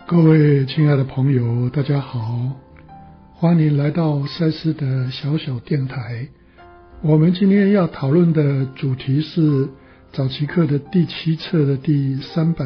各位亲爱的朋友，大家好，欢迎来到赛斯的小小电台。我们今天要讨论的主题是早期课的第7册的第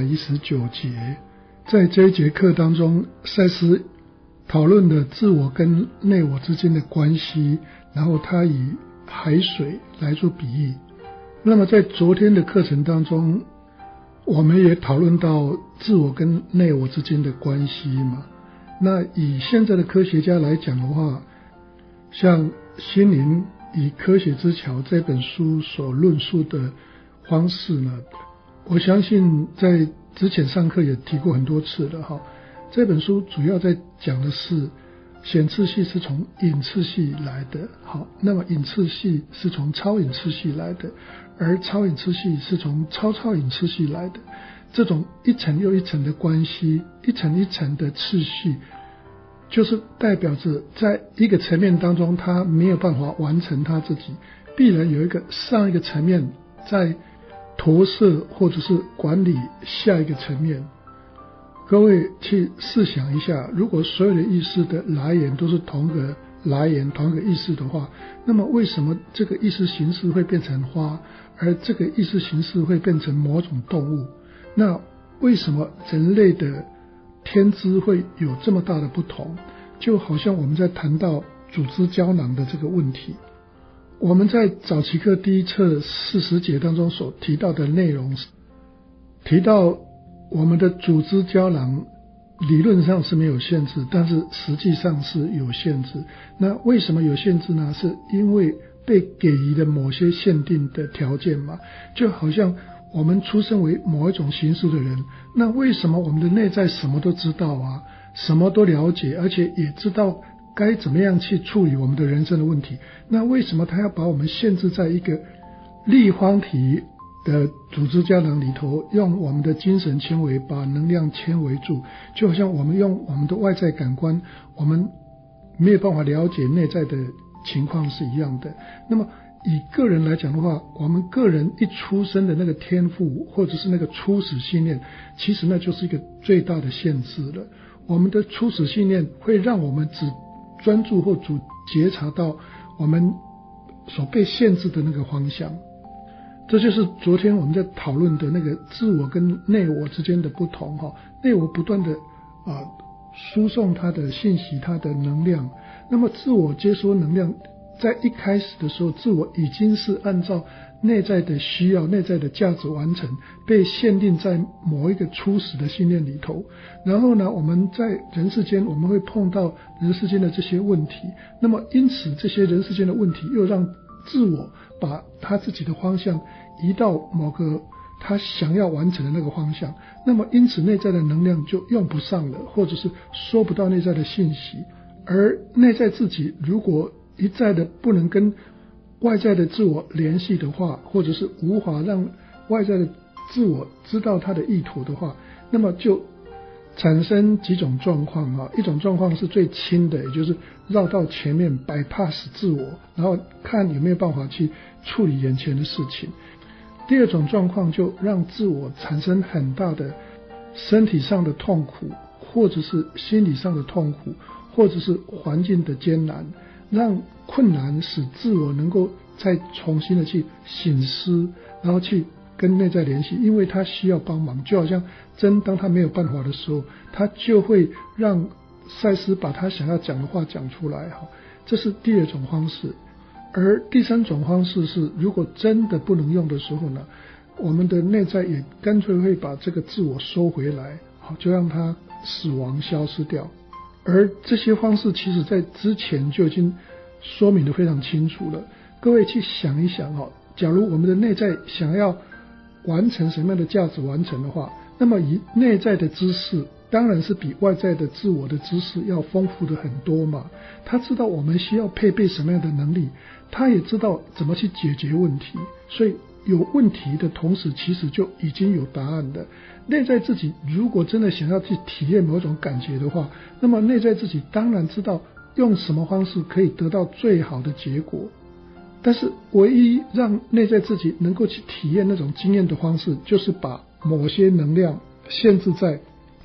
319节。在这一节课当中，赛斯讨论的自我跟内我之间的关系，然后他以海水来做比喻。那么在昨天的课程当中，我们也讨论到自我跟内我之间的关系嘛。那以现在的科学家来讲的话，像心灵以科学之桥这本书所论述的方式呢，我相信在之前上课也提过很多次了哈。这本书主要在讲的是显次系是从隐次系来的，好，那么隐次系是从超隐次系来的，而超隐次系是从超隐次系来的。这种一层又一层的关系，一层一层的次序，就是代表着在一个层面当中，他没有办法完成他自己，必然有一个上一个层面在投射或者是管理下一个层面。各位去试想一下，如果所有的意识的来源都是同个来源同个意识的话，那么为什么这个意识形式会变成花，而这个意识形式会变成某种动物？那为什么人类的天资会有这么大的不同？就好像我们在谈到组织胶囊的这个问题，我们在早期课第1册40节当中所提到的内容，提到我们的组织胶囊理论上是没有限制，但是实际上是有限制。那为什么有限制呢？是因为被给予的某些限定的条件嘛。就好像我们出生为某一种形式的人，那为什么我们的内在什么都知道啊，什么都了解，而且也知道该怎么样去处理我们的人生的问题？那为什么他要把我们限制在一个立方体的组织胶囊里头，用我们的精神纤维把能量纤维住？就好像我们用我们的外在感官，我们没有办法了解内在的情况是一样的。那么以个人来讲的话，我们个人一出生的那个天赋或者是那个初始信念，其实那就是一个最大的限制了。我们的初始信念会让我们只专注或只觉察到我们所被限制的那个方向。这就是昨天我们在讨论的那个自我跟内我之间的不同哈。内我不断的输送它的信息，它的能量，那么自我接收能量，在一开始的时候，自我已经是按照内在的需要、内在的价值完成，被限定在某一个初始的信念里头。然后呢，我们在人世间，我们会碰到人世间的这些问题，那么因此这些人世间的问题又让自我把他自己的方向移到某个他想要完成的那个方向，那么因此内在的能量就用不上了，或者是收不到内在的信息。而内在自己如果一再的不能跟外在的自我联系的话，或者是无法让外在的自我知道他的意图的话，那么就产生几种状况啊。一种状况是最轻的，也就是绕到前面 bypass 自我，然后看有没有办法去处理眼前的事情。第二种状况就让自我产生很大的身体上的痛苦，或者是心理上的痛苦，或者是环境的艰难，让困难使自我能够再重新的去省思，然后去跟内在联系，因为他需要帮忙。就好像当他没有办法的时候，他就会让赛斯把他想要讲的话讲出来。这是第二种方式。而第三种方式是，如果真的不能用的时候呢，我们的内在也干脆会把这个自我收回来，就让它死亡消失掉。而这些方式其实在之前就已经说明得非常清楚了。各位去想一想假如我们的内在想要完成什么样的价值完成的话，那么以内在的知识当然是比外在的自我的知识要丰富的很多嘛。他知道我们需要配备什么样的能力，他也知道怎么去解决问题，所以有问题的同时其实就已经有答案的。内在自己如果真的想要去体验某种感觉的话，那么内在自己当然知道用什么方式可以得到最好的结果。但是唯一让内在自己能够去体验那种经验的方式，就是把某些能量限制在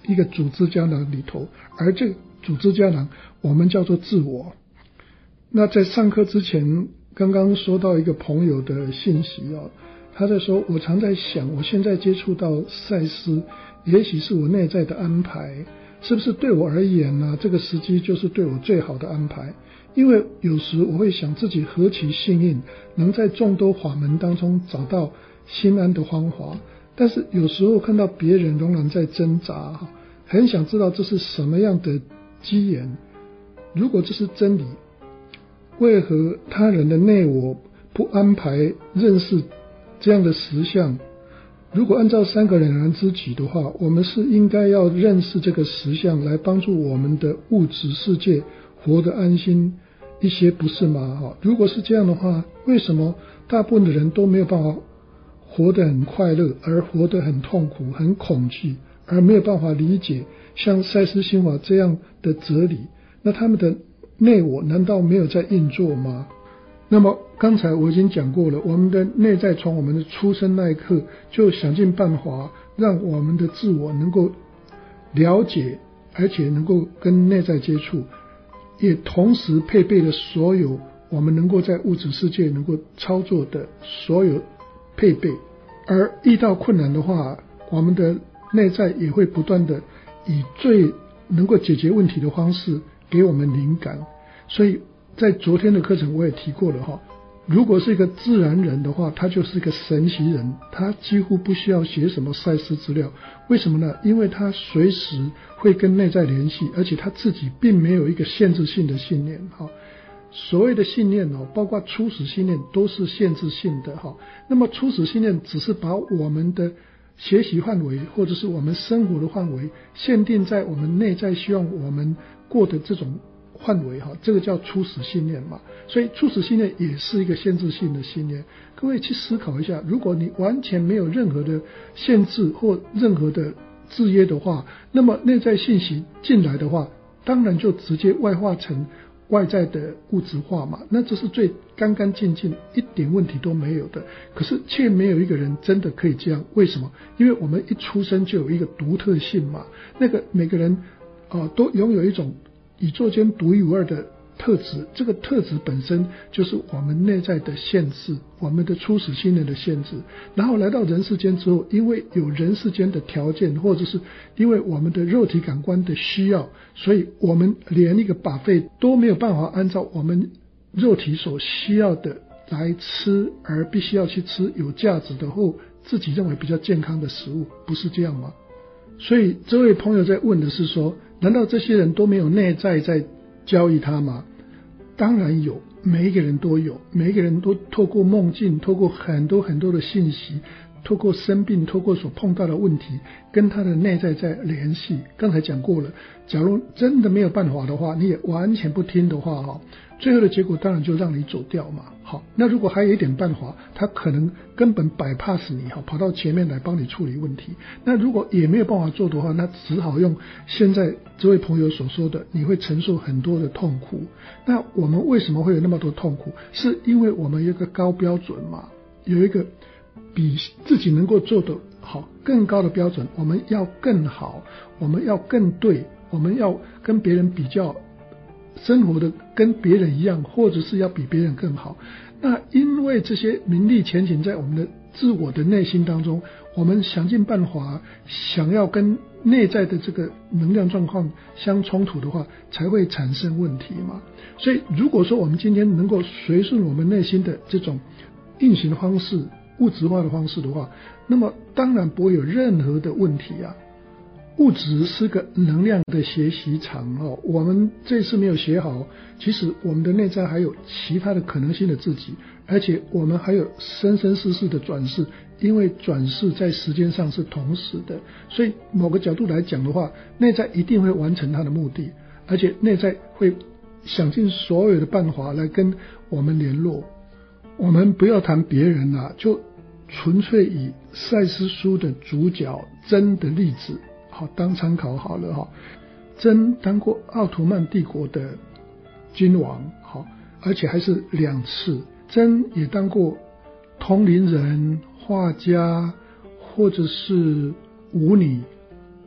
一个组织胶囊里头，而这个组织胶囊我们叫做自我。那在上课之前，刚刚说到一个朋友的信息他在说，我常在想，我现在接触到赛斯，也许是我内在的安排，是不是对我而言呢？这个时机就是对我最好的安排。因为有时我会想自己何其幸运，能在众多法门当中找到心安的方法，但是有时候看到别人仍然在挣扎，很想知道这是什么样的机缘。如果这是真理，为何他人的内我不安排认识这样的实相？如果按照三个了然之举的话，我们是应该要认识这个实相，来帮助我们的物质世界活得安心一些，不是吗？如果是这样的话，为什么大部分的人都没有办法活得很快乐，而活得很痛苦、很恐惧，而没有办法理解像赛斯心法这样的哲理？那他们的内我难道没有在运作吗？那么刚才我已经讲过了，我们的内在从我们的出生那一刻就想尽办法让我们的自我能够了解，而且能够跟内在接触，也同时配备了所有我们能够在物质世界能够操作的所有配备。而遇到困难的话，我们的内在也会不断的以最能够解决问题的方式给我们灵感。所以在昨天的课程我也提过了如果是一个自然人的话，他就是一个神奇人，他几乎不需要写什么赛斯资料。为什么呢？因为他随时会跟内在联系，而且他自己并没有一个限制性的信念所谓的信念包括初始信念都是限制性的那么初始信念只是把我们的学习范围或者是我们生活的范围限定在我们内在希望我们过的这种范围这个叫初始信念嘛。所以初始信念也是一个限制性的信念。各位去思考一下，如果你完全没有任何的限制或任何的制约的话，那么内在信息进来的话，当然就直接外化成外在的物质化嘛，那这是最干干净净，一点问题都没有的。可是却没有一个人真的可以这样。为什么？因为我们一出生就有一个独特性嘛，那个每个人都拥有一种宇宙间独一无二的特质，这个特质本身就是我们内在的限制，我们的初始信念的限制。然后来到人世间之后，因为有人世间的条件，或者是因为我们的肉体感官的需要，所以我们连一个buffet都没有办法按照我们肉体所需要的来吃，而必须要去吃有价值的或自己认为比较健康的食物，不是这样吗？所以这位朋友在问的是说，难道这些人都没有内在在教育他吗？当然有，每一个人都有，每一个人都透过梦境，透过很多很多的信息，透过生病，透过所碰到的问题，跟他的内在在联系。刚才讲过了，假如真的没有办法的话，你也完全不听的话最后的结果当然就让你走掉嘛。好，那如果还有一点办法，他可能根本bypass你跑到前面来帮你处理问题。那如果也没有办法做的话，那只好用现在这位朋友所说的，你会承受很多的痛苦。那我们为什么会有那么多痛苦？是因为我们有一个高标准嘛，有一个比自己能够做的好更高的标准，我们要更好，我们要更对，我们要跟别人比较，生活的跟别人一样，或者是要比别人更好。那因为这些名利前景在我们的自我的内心当中，我们想尽办法想要跟内在的这个能量状况相冲突的话，才会产生问题嘛。所以如果说我们今天能够随顺我们内心的这种运行方式，物质化的方式的话，那么当然不会有任何的问题啊。物质是个能量的学习场我们这次没有学好，其实我们的内在还有其他的可能性的自己，而且我们还有生生世世的转世，因为转世在时间上是同时的，所以某个角度来讲的话，内在一定会完成它的目的，而且内在会想尽所有的办法来跟我们联络。我们不要谈别人就纯粹以赛斯书的主角真的例子当参考好了真当过奥图曼帝国的君王而且还是2次。真也当过通灵人、画家或者是舞女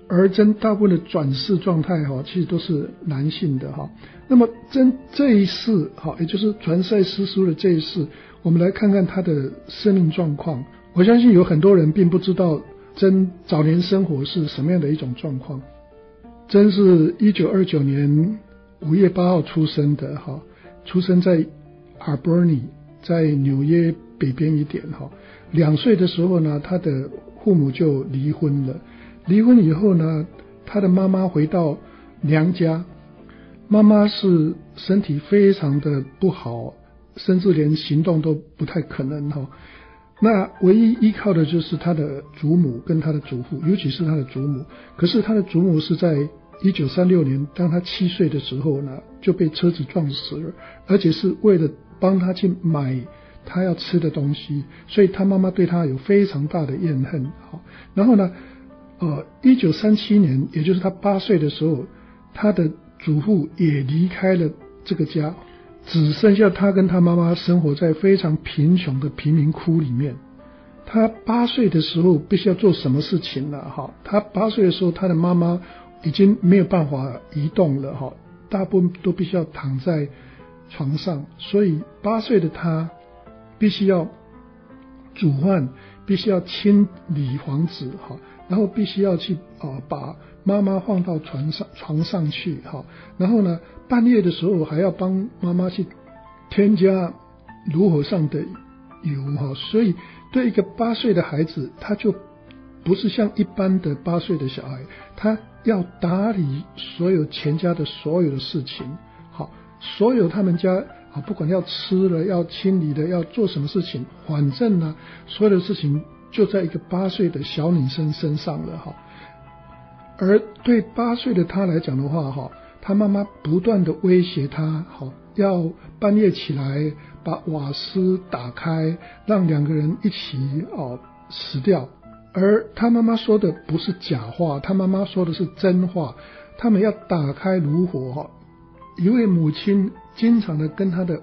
而真大部分的转世状态其实都是男性的。那么真这一世也就是传赛师叔的这一世，我们来看看他的生命状况。我相信有很多人并不知道真早年生活是什么样的一种状况。真是1929年5月8号出生的，出生在 Albany， 在纽约北边一点。2岁的时候呢，他的父母就离婚了。离婚以后呢，他的妈妈回到娘家，妈妈是身体非常的不好，甚至连行动都不太可能。那唯一依靠的就是他的祖母跟他的祖父，尤其是他的祖母。可是他的祖母是在1936年，当他7岁的时候呢，就被车子撞死了，而且是为了帮他去买他要吃的东西，所以他妈妈对他有非常大的怨恨。然后呢1937年，也就是他8岁的时候，他的祖父也离开了这个家，只剩下他跟他妈妈生活在非常贫穷的贫民窟里面。他8岁的时候必须要做什么事情了？他8岁的时候，他的妈妈已经没有办法移动了，大部分都必须要躺在床上，所以8岁的他必须要煮饭，必须要清理房子，然后必须要去把妈妈放到床上去，然后呢半夜的时候还要帮妈妈去添加炉火上的油，所以对一个8岁的孩子，他就不是像一般的8岁的小孩，他要打理所有全家的所有的事情，所有他们家不管要吃了要清理的要做什么事情，反正呢所有的事情就在一个8岁的小女生身上了。而对8岁的他来讲的话，他妈妈不断的威胁他，要半夜起来把瓦斯打开，让2个人一起死掉。而他妈妈说的不是假话，他妈妈说的是真话。他们要打开炉火，一位母亲经常的跟他的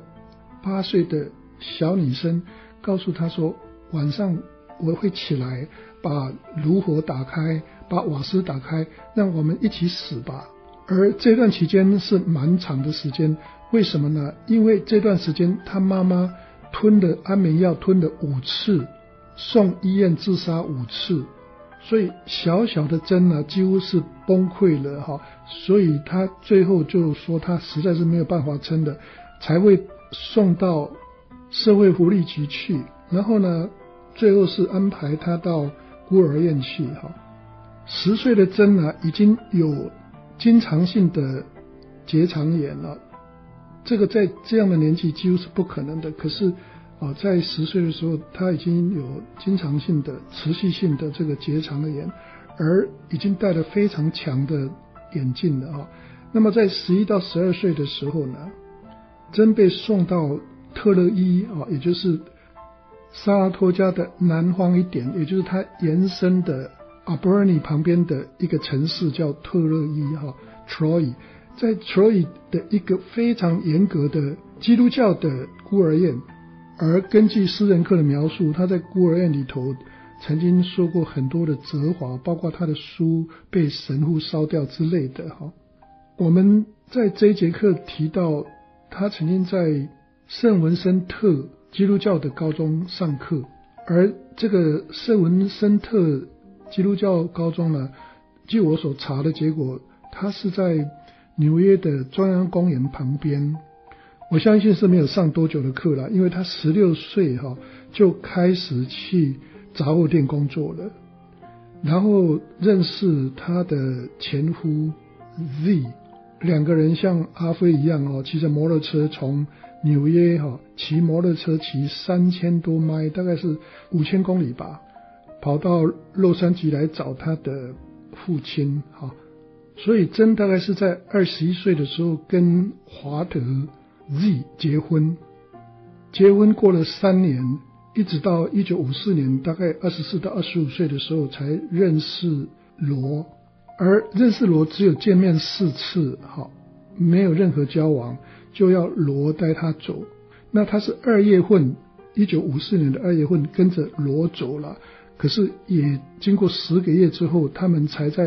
8岁的小女生告诉他说，晚上我会起来把炉火打开，把瓦斯打开，让我们一起死吧。而这段期间是蛮长的时间，为什么呢？因为这段时间他妈妈吞的安眠药吞了5次，送医院自杀5次，所以小小的真呢几乎是崩溃了，所以他最后就说他实在是没有办法撑的，才会送到社会福利局去，然后呢最后是安排他到孤儿院去。10岁的真呢已经有经常性的结肠炎了，这个在这样的年纪几乎是不可能的，可是在10岁的时候他已经有经常性的持续性的这个结肠的炎，而已经戴了非常强的眼镜了。那么在11到12岁的时候呢，真被送到特勒伊，也就是萨拉托加的南方一点，也就是它延伸的 Albany 旁边的一个城市叫特勒伊Troy， 在 Troy 的一个非常严格的基督教的孤儿院。而根据私人课的描述，他在孤儿院里头曾经受过很多的责罚，包括他的书被神父烧掉之类的。我们在这一节课提到他曾经在圣文森特基督教的高中上课，而这个圣文森特基督教高中呢，据我所查的结果，它是在纽约的中央公园旁边。我相信是没有上多久的课了，因为他16岁就开始去杂货店工作了，然后认识他的前夫 Z，2个人像阿飞一样骑着摩托车从纽约骑摩托车骑3000多迈，大概是5000公里吧，跑到洛杉矶来找他的父亲。所以真大概是在21岁的时候跟华德Z 结婚过了3年，一直到1954年大概24到25岁的时候才认识罗，而认识罗只有见面4次，没有任何交往，就要罗带他走。那他是2月份1954年的2月份跟着罗走了，可是也经过10个月之后，他们才在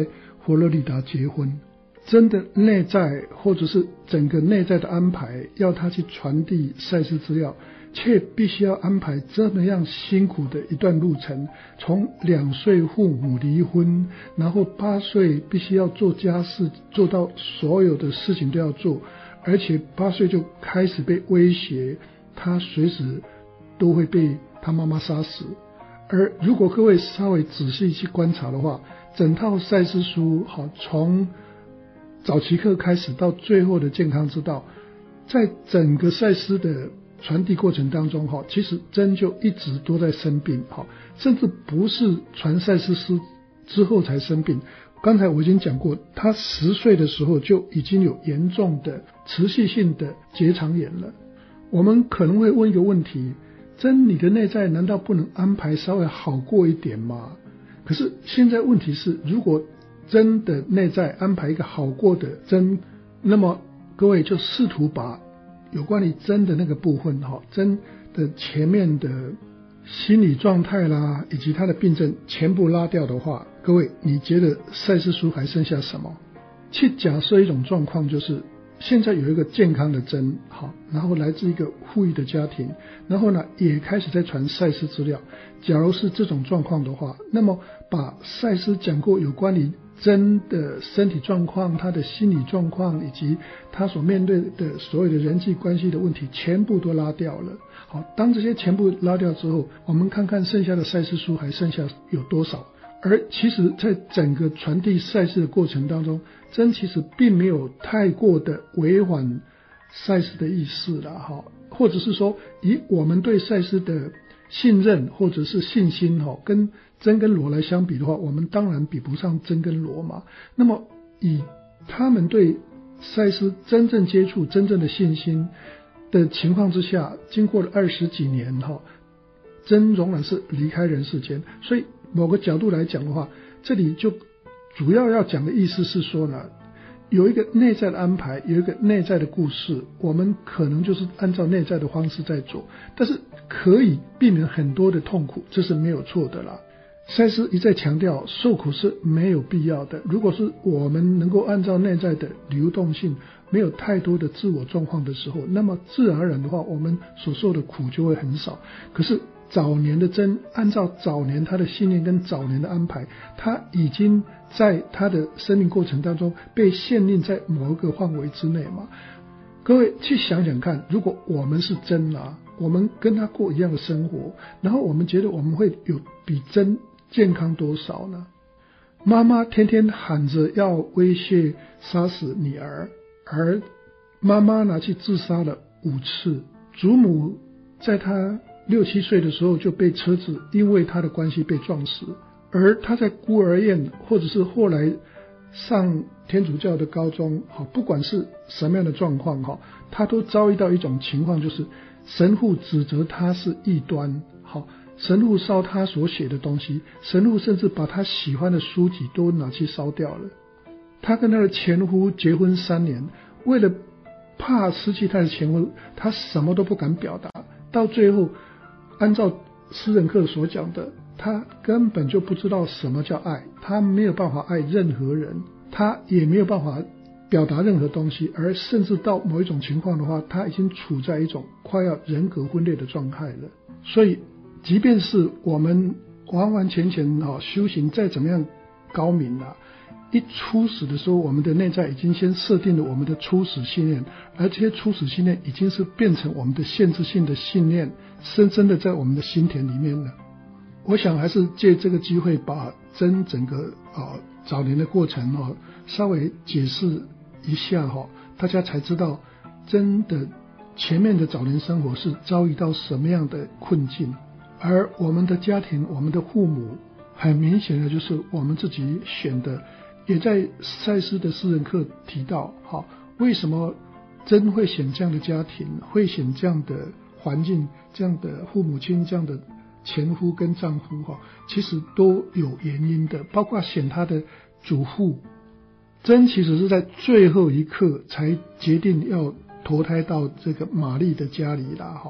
佛罗里达结婚。真的内在或者是整个内在的安排，要他去传递赛斯资料，却必须要安排这么样辛苦的一段路程，从2岁父母离婚，然后8岁必须要做家事，做到所有的事情都要做，而且8岁就开始被威胁，他随时都会被他妈妈杀死。而如果各位稍微仔细去观察的话，整套赛斯书从早期课开始到最后的健康之道，在整个赛斯的传递过程当中，其实真就一直都在生病，甚至不是传赛斯书之后才生病。刚才我已经讲过，他10岁的时候就已经有严重的持续性的结肠炎了。我们可能会问一个问题，真你的内在难道不能安排稍微好过一点吗？可是现在问题是，如果真的内在安排一个好过的真，那么各位就试图把有关于真的那个部分，真的前面的心理状态啦，以及他的病症全部拉掉的话，各位你觉得赛斯书还剩下什么？去假设一种状况，就是现在有一个健康的真，然后来自一个富裕的家庭，然后呢也开始在传赛斯资料。假如是这种状况的话，那么把赛斯讲过有关于真的身体状况，他的心理状况，以及他所面对的所有的人际关系的问题全部都拉掉了。好，当这些全部拉掉之后，我们看看剩下的赛斯书还剩下有多少。而其实在整个传递赛斯的过程当中，真其实并没有太过的违反赛斯的意思啦，或者是说以我们对赛斯的信任或者是信心，跟真跟罗来相比的话，我们当然比不上真跟罗嘛。那么以他们对赛斯真正接触真正的信心的情况之下，经过了20几年，真仍然是离开人世间。所以某个角度来讲的话，这里就主要要讲的意思是说呢，有一个内在的安排，有一个内在的故事，我们可能就是按照内在的方式在做，但是可以避免很多的痛苦，这是没有错的啦。赛斯一再强调，受苦是没有必要的。如果是我们能够按照内在的流动性，没有太多的自我状况的时候，那么自然而然的话，我们所受的苦就会很少。可是早年的真，按照早年他的信念跟早年的安排，他已经在他的生命过程当中被限定在某一个范围之内嘛。各位去想想看，如果我们是真我们跟他过一样的生活，然后我们觉得我们会有比真健康多少呢？妈妈天天喊着要威胁杀死女儿，而妈妈拿去自杀了5次。祖母在她6、7岁的时候就被车子因为她的关系被撞死，而她在孤儿院或者是后来上天主教的高中，不管是什么样的状况，她都遭遇到一种情况，就是神父指责她是异端，神父烧她所写的东西，神父甚至把她喜欢的书籍都拿去烧掉了。她跟她的前夫结婚3年，为了怕失去她的前夫，她什么都不敢表达，到最后按照私人课所讲的，她根本就不知道什么叫爱，她没有办法爱任何人，她也没有办法表达任何东西，而甚至到某一种情况的话，她已经处在一种快要人格分裂的状态了。所以即便是我们完完全全修行再怎么样高明一初始的时候，我们的内在已经先设定了我们的初始信念，而这些初始信念已经是变成我们的限制性的信念，深深的在我们的心田里面了。我想还是借这个机会把整个早年的过程稍微解释一下大家才知道真的前面的早年生活是遭遇到什么样的困境。而我们的家庭，我们的父母，很明显的就是我们自己选的，也在赛斯的私人课提到为什么真会选这样的家庭，会选这样的环境，这样的父母亲，这样的前夫跟丈夫其实都有原因的。包括选他的祖父，真其实是在最后一刻才决定要投胎到这个玛丽的家里啦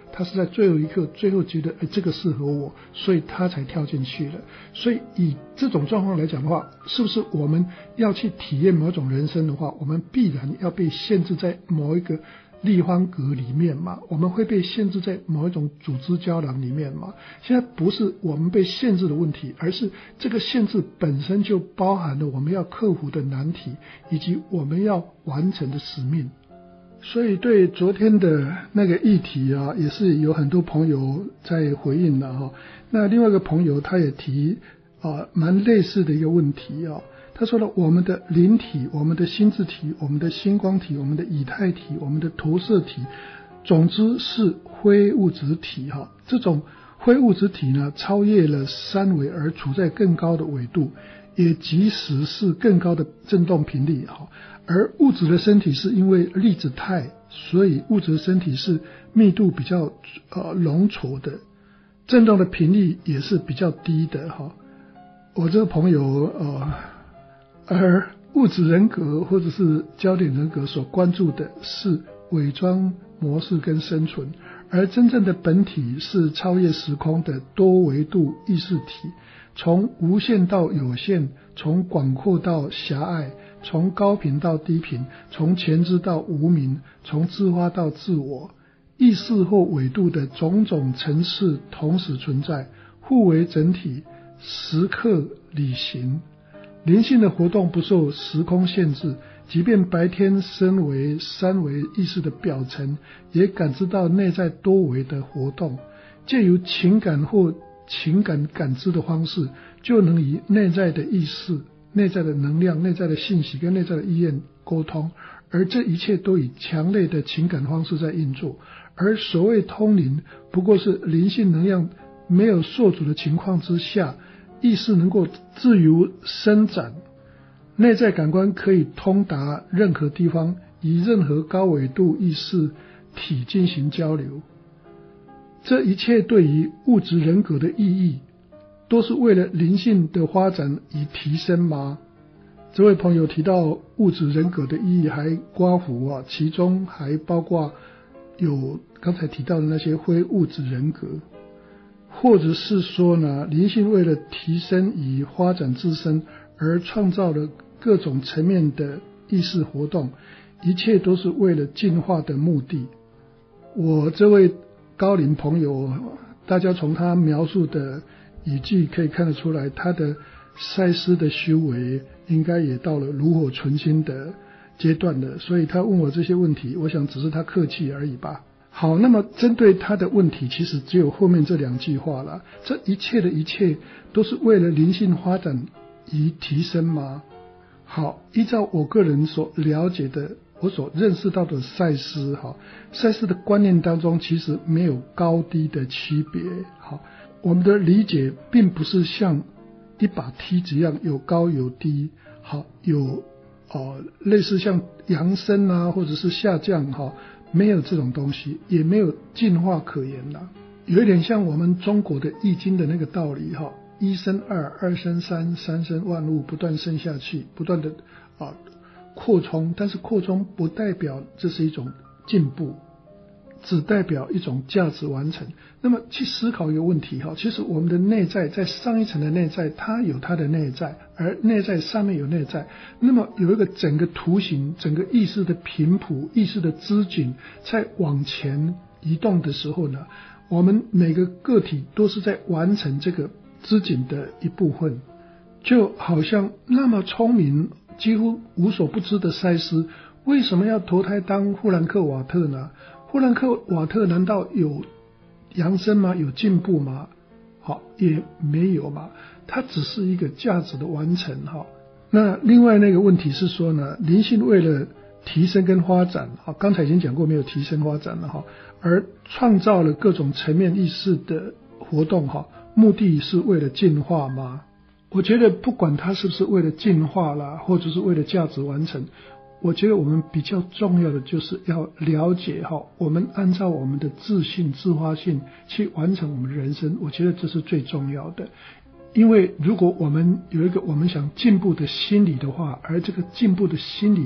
他是在最后一刻最后觉得这个适合我，所以他才跳进去了。所以以这种状况来讲的话，是不是我们要去体验某种人生的话，我们必然要被限制在某一个立方格里面嘛？我们会被限制在某一种组织胶囊里面嘛？现在不是我们被限制的问题，而是这个限制本身就包含了我们要克服的难题，以及我们要完成的使命。所以对昨天的那个议题啊，也是有很多朋友在回应了哈。那另外一个朋友他也提蛮类似的一个问题啊。他说了，我们的灵体、我们的心智体、我们的星光体、我们的以太体、我们的投射体，总之是灰物质体哈。这种灰物质体呢，超越了三维而处在更高的纬度，也即使是更高的振动频率哈。而物质的身体是因为粒子态，所以物质的身体是密度比较浓稠的，振动的频率也是比较低的哈。我这个朋友而物质人格或者是焦点人格所关注的是伪装模式跟生存，而真正的本体是超越时空的多维度意识体，从无限到有限，从广阔到狭隘，从高频到低频，从前知到无明，从自发到自我，意识或纬度的种种层次同时存在，互为整体，时刻履行。灵性的活动不受时空限制，即便白天身为三维意识的表层，也感知到内在多维的活动，借由情感或情感感知的方式，就能与内在的意识、内在的能量、内在的信息跟内在的意愿沟通，而这一切都以强烈的情感方式在运作。而所谓通灵，不过是灵性能量没有受阻的情况之下，意识能够自由伸展，内在感官可以通达任何地方，与任何高纬度意识体进行交流。这一切对于物质人格的意义，都是为了灵性的发展与提升吗？这位朋友提到物质人格的意义还刮胡啊，其中还包括有刚才提到的那些非物质人格，或者是说呢，灵性为了提升与发展自身而创造了各种层面的意识活动，一切都是为了进化的目的。我这位高龄朋友，大家从他描述的语句可以看得出来，他的赛斯的修为应该也到了炉火纯青的阶段了，所以他问我这些问题，我想只是他客气而已吧。好，那么针对他的问题，其实只有后面这两句话了。这一切的一切都是为了灵性发展与提升吗？好，依照我个人所了解的，我所认识到的赛斯，赛斯的观念当中其实没有高低的区别。好，我们的理解并不是像一把梯子一样有高有低，好，有类似像扬升啊，或者是下降没有这种东西，也没有进化可言啦。有一点像我们中国的易经的那个道理一生二，二生三，三生万物，不断生下去，不断的扩充，但是扩充不代表这是一种进步，只代表一种价值完成。那么去思考一个问题其实我们的内在，在上一层的内在，它有它的内在，而内在上面有内在，那么有一个整个图形，整个意识的频谱，意识的织锦在往前移动的时候呢，我们每个个体都是在完成这个织锦的一部分。就好像那么聪明几乎无所不知的赛斯，为什么要投胎当富兰克瓦特呢？富兰克瓦特难道有扬升吗？有进步吗？也没有嘛，它只是一个价值的完成那另外那个问题是说呢，灵性为了提升跟发展刚才已经讲过没有提升发展了而创造了各种层面意识的活动目的是为了进化吗？我觉得不管它是不是为了进化啦，或者是为了价值完成，我觉得我们比较重要的就是要了解我们按照我们的自信自发性去完成我们的人生，我觉得这是最重要的。因为如果我们有一个我们想进步的心理的话，而这个进步的心理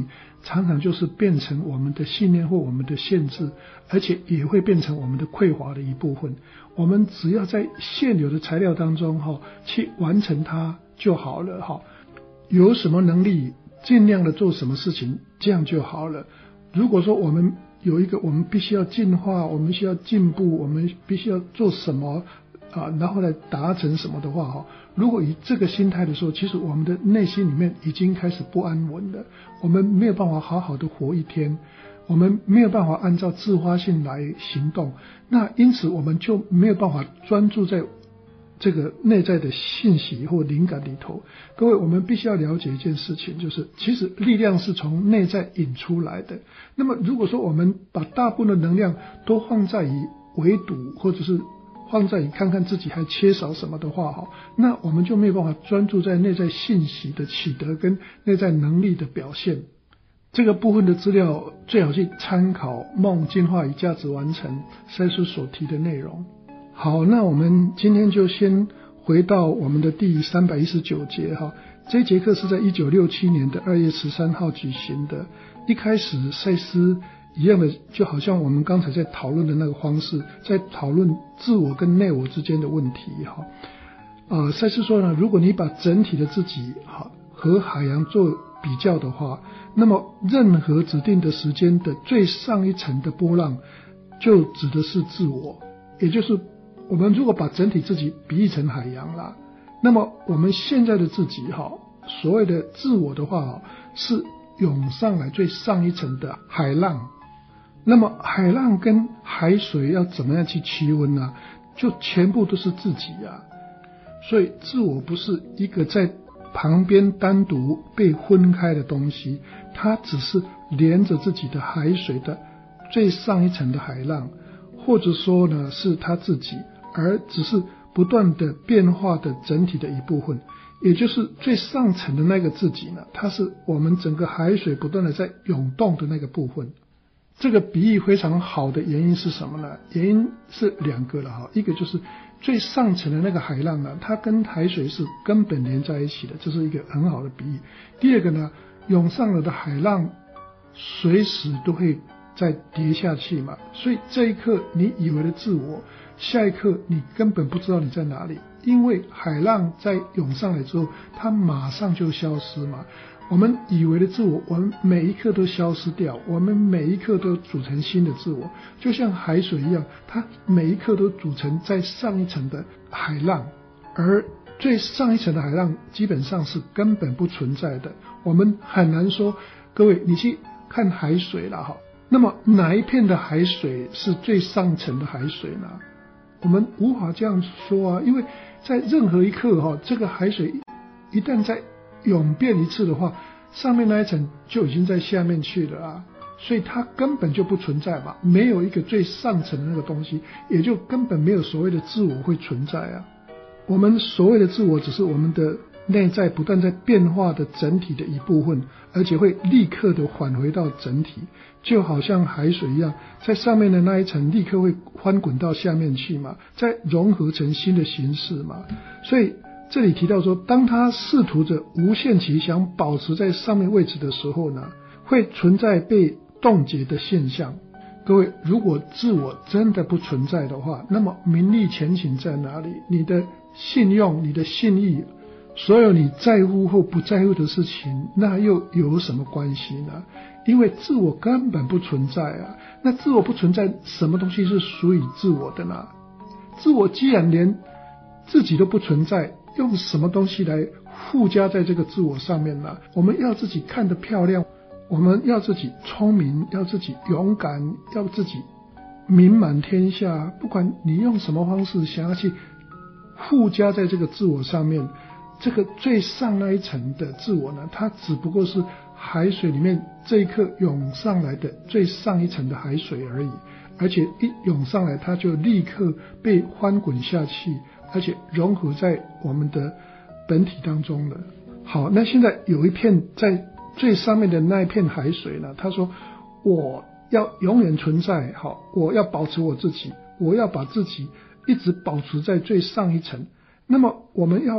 常常就是变成我们的信念或我们的限制，而且也会变成我们的匮乏的一部分。我们只要在现有的材料当中去完成它就好了，有什么能力尽量的做什么事情，这样就好了。如果说我们有一个我们必须要进化，我们需要进步，我们必须要做什么然后来达成什么的话如果以这个心态的时候，其实我们的内心里面已经开始不安稳了，我们没有办法好好的活一天，我们没有办法按照自发性来行动，那因此我们就没有办法专注在这个内在的信息或灵感里头。各位，我们必须要了解一件事情，就是其实力量是从内在引出来的。那么如果说我们把大部分的能量都放在于围堵，或者是放在于看看自己还缺少什么的话那我们就没有办法专注在内在信息的取得跟内在能力的表现。这个部分的资料最好去参考《梦进化与价值完成》赛斯所提的内容。好，那我们今天就先回到我们的第319节这一节课是在1967年的2月13号举行的。一开始赛斯一样的，就好像我们刚才在讨论的那个方式，在讨论自我跟内我之间的问题赛斯说呢，如果你把整体的自己和海洋做比较的话，那么任何指定的时间的最上一层的波浪就指的是自我，也就是我们如果把整体自己比喻成海洋啦，那么我们现在的自己所谓的自我的话是涌上来最上一层的海浪。那么海浪跟海水要怎么样去区分呢？就全部都是自己所以自我不是一个在旁边单独被分开的东西，它只是连着自己的海水的最上一层的海浪，或者说呢是他自己，而只是不断的变化的整体的一部分。也就是最上层的那个自己呢，它是我们整个海水不断的在涌动的那个部分。这个比喻非常好的原因是什么呢？原因是两个了一个就是最上层的那个海浪呢，它跟海水是根本连在一起的，这是一个很好的比喻。第二个呢，涌上来的海浪随时都会再跌下去嘛，所以这一刻你以为的自我，下一刻你根本不知道你在哪里，因为海浪在涌上来之后，它马上就消失嘛。我们以为的自我，我们每一刻都消失掉，我们每一刻都组成新的自我，就像海水一样，它每一刻都组成在上一层的海浪，而最上一层的海浪基本上是根本不存在的。我们很难说，各位你去看海水啦那么哪一片的海水是最上层的海水呢？我们无法这样说因为在任何一刻这个海水一旦在涌变一次的话，上面那一层就已经在下面去了所以它根本就不存在嘛，没有一个最上层的那个东西，也就根本没有所谓的自我会存在我们所谓的自我只是我们的内在不断在变化的整体的一部分，而且会立刻的返回到整体，就好像海水一样，在上面的那一层立刻会翻滚到下面去嘛，再融合成新的形式嘛。所以这里提到说，当他试图着无限期想保持在上面位置的时候呢，会存在被冻结的现象。各位，如果自我真的不存在的话，那么名利前景在哪里？你的信用、你的信义，所有你在乎或不在乎的事情，那又有什么关系呢？因为自我根本不存在那自我不存在，什么东西是属于自我的呢？自我既然连自己都不存在，用什么东西来附加在这个自我上面呢？我们要自己看得漂亮，我们要自己聪明，要自己勇敢，要自己名满天下，不管你用什么方式想要去附加在这个自我上面，这个最上那一层的自我呢，它只不过是海水里面这一刻涌上来的最上一层的海水而已，而且一涌上来它就立刻被翻滚下去，而且融合在我们的本体当中了。好，那现在有一片在最上面的那一片海水呢，他说我要永远存在，好，我要保持我自己，我要把自己一直保持在最上一层。那么我们要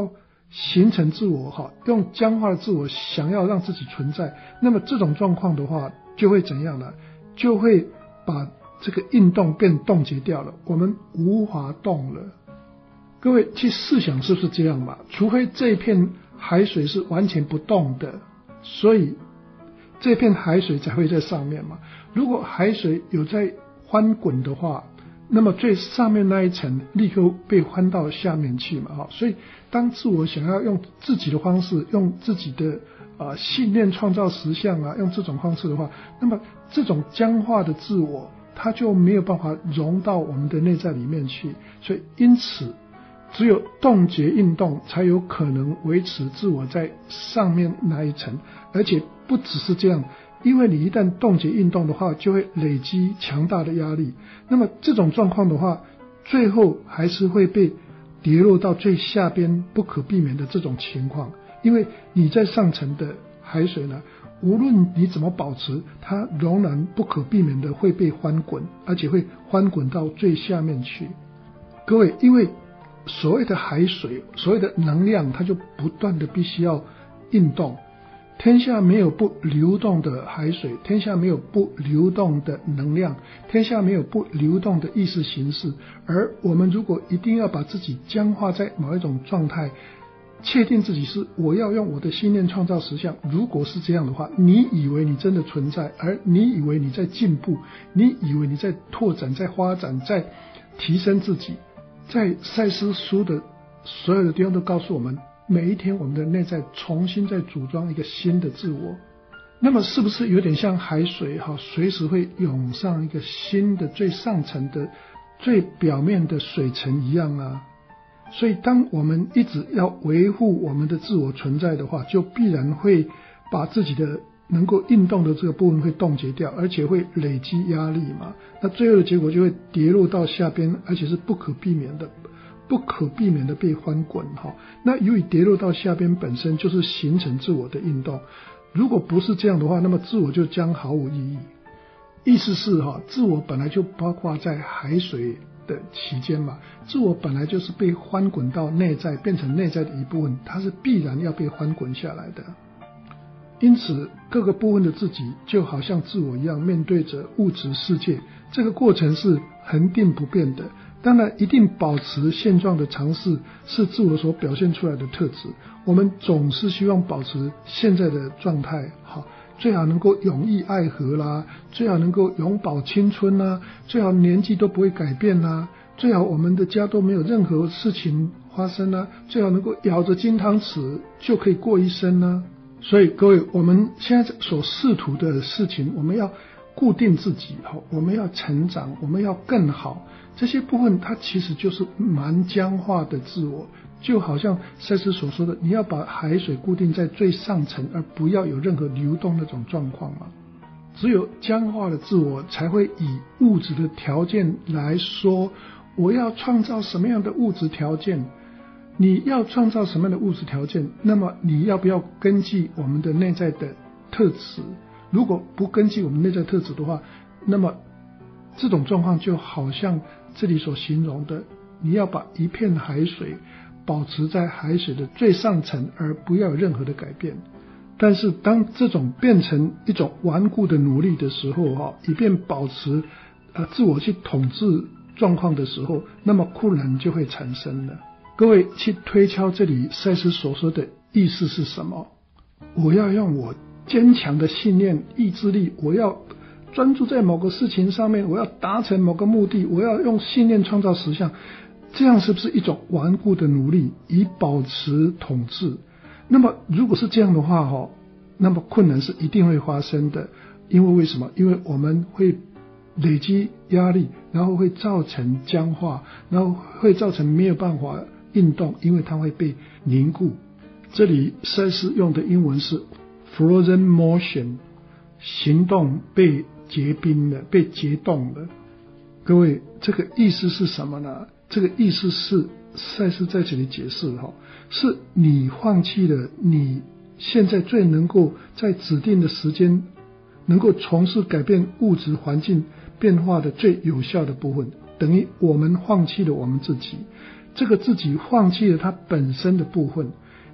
形成自我用僵化的自我想要让自己存在，那么这种状况的话就会怎样呢？就会把这个运动变冻结掉了，我们无法动了。各位去试想是不是这样嘛？除非这片海水是完全不动的，所以这片海水才会在上面嘛。如果海水有在翻滚的话，那么最上面那一层立刻被翻到下面去嘛。所以当自我想要用自己的方式，用自己的信念创造实相用这种方式的话，那么这种僵化的自我它就没有办法融到我们的内在里面去。所以因此只有冻结运动才有可能维持自我在上面那一层，而且不只是这样，因为你一旦冻结运动的话，就会累积强大的压力。那么这种状况的话，最后还是会被跌落到最下边不可避免的这种情况。因为你在上层的海水呢，无论你怎么保持，它仍然不可避免的会被翻滚，而且会翻滚到最下面去。各位，因为所谓的海水，所谓的能量，它就不断的必须要运动。天下没有不流动的海水，天下没有不流动的能量，天下没有不流动的意识形式。而我们如果一定要把自己僵化在某一种状态，确定自己是我要用我的信念创造实相，如果是这样的话，你以为你真的存在，而你以为你在进步，你以为你在拓展，在发展，在提升自己。在赛斯书的所有的地方都告诉我们，每一天我们的内在重新再组装一个新的自我。那么是不是有点像海水随时会涌上一个新的最上层的最表面的水层一样啊？所以当我们一直要维护我们的自我存在的话，就必然会把自己的能够运动的这个部分会冻结掉，而且会累积压力嘛。那最后的结果就会跌落到下边，而且是不可避免的被翻滚那由于跌落到下边本身就是形成自我的运动，如果不是这样的话，那么自我就将毫无意义。意思是自我本来就包括在海水的期间嘛，自我本来就是被翻滚到内在，变成内在的一部分，它是必然要被翻滚下来的。因此各个部分的自己就好像自我一样，面对着物质世界，这个过程是恒定不变的。当然一定保持现状的尝试是自我所表现出来的特质，我们总是希望保持现在的状态最好能够永逸爱河啦，最好能够永葆青春啦，最好年纪都不会改变啦，最好我们的家都没有任何事情发生啦，最好能够咬着金汤匙就可以过一生啦。所以各位，我们现在所试图的事情，我们要固定自己我们要成长，我们要更好，这些部分它其实就是蛮僵化的自我，就好像赛斯所说的，你要把海水固定在最上层，而不要有任何流动那种状况嘛。只有僵化的自我才会以物质的条件来说，我要创造什么样的物质条件，你要创造什么样的物质条件，那么你要不要根据我们的内在的特质？如果不根据我们内在特质的话，那么这种状况就好像这里所形容的，你要把一片海水保持在海水的最上层，而不要有任何的改变。但是当这种变成一种顽固的努力的时候以便保持自我去统治状况的时候，那么困难就会产生了。各位去推敲这里赛斯所说的意思是什么？我要用我坚强的信念意志力，我要专注在某个事情上面，我要达成某个目的，我要用信念创造实相，这样是不是一种顽固的努力以保持统治？那么如果是这样的话那么困难是一定会发生的。因为为什么？因为我们会累积压力，然后会造成僵化，然后会造成没有办法运动，因为它会被凝固。这里赛斯用的英文是 frozen motion， 行动被结冰了，被结冻了。各位，这个意思是什么呢？这个意思是赛斯在这里解释是你放弃了你现在最能够在指定的时间能够从事改变物质环境变化的最有效的部分，等于我们放弃了我们自己，这个自己放弃了它本身的部分，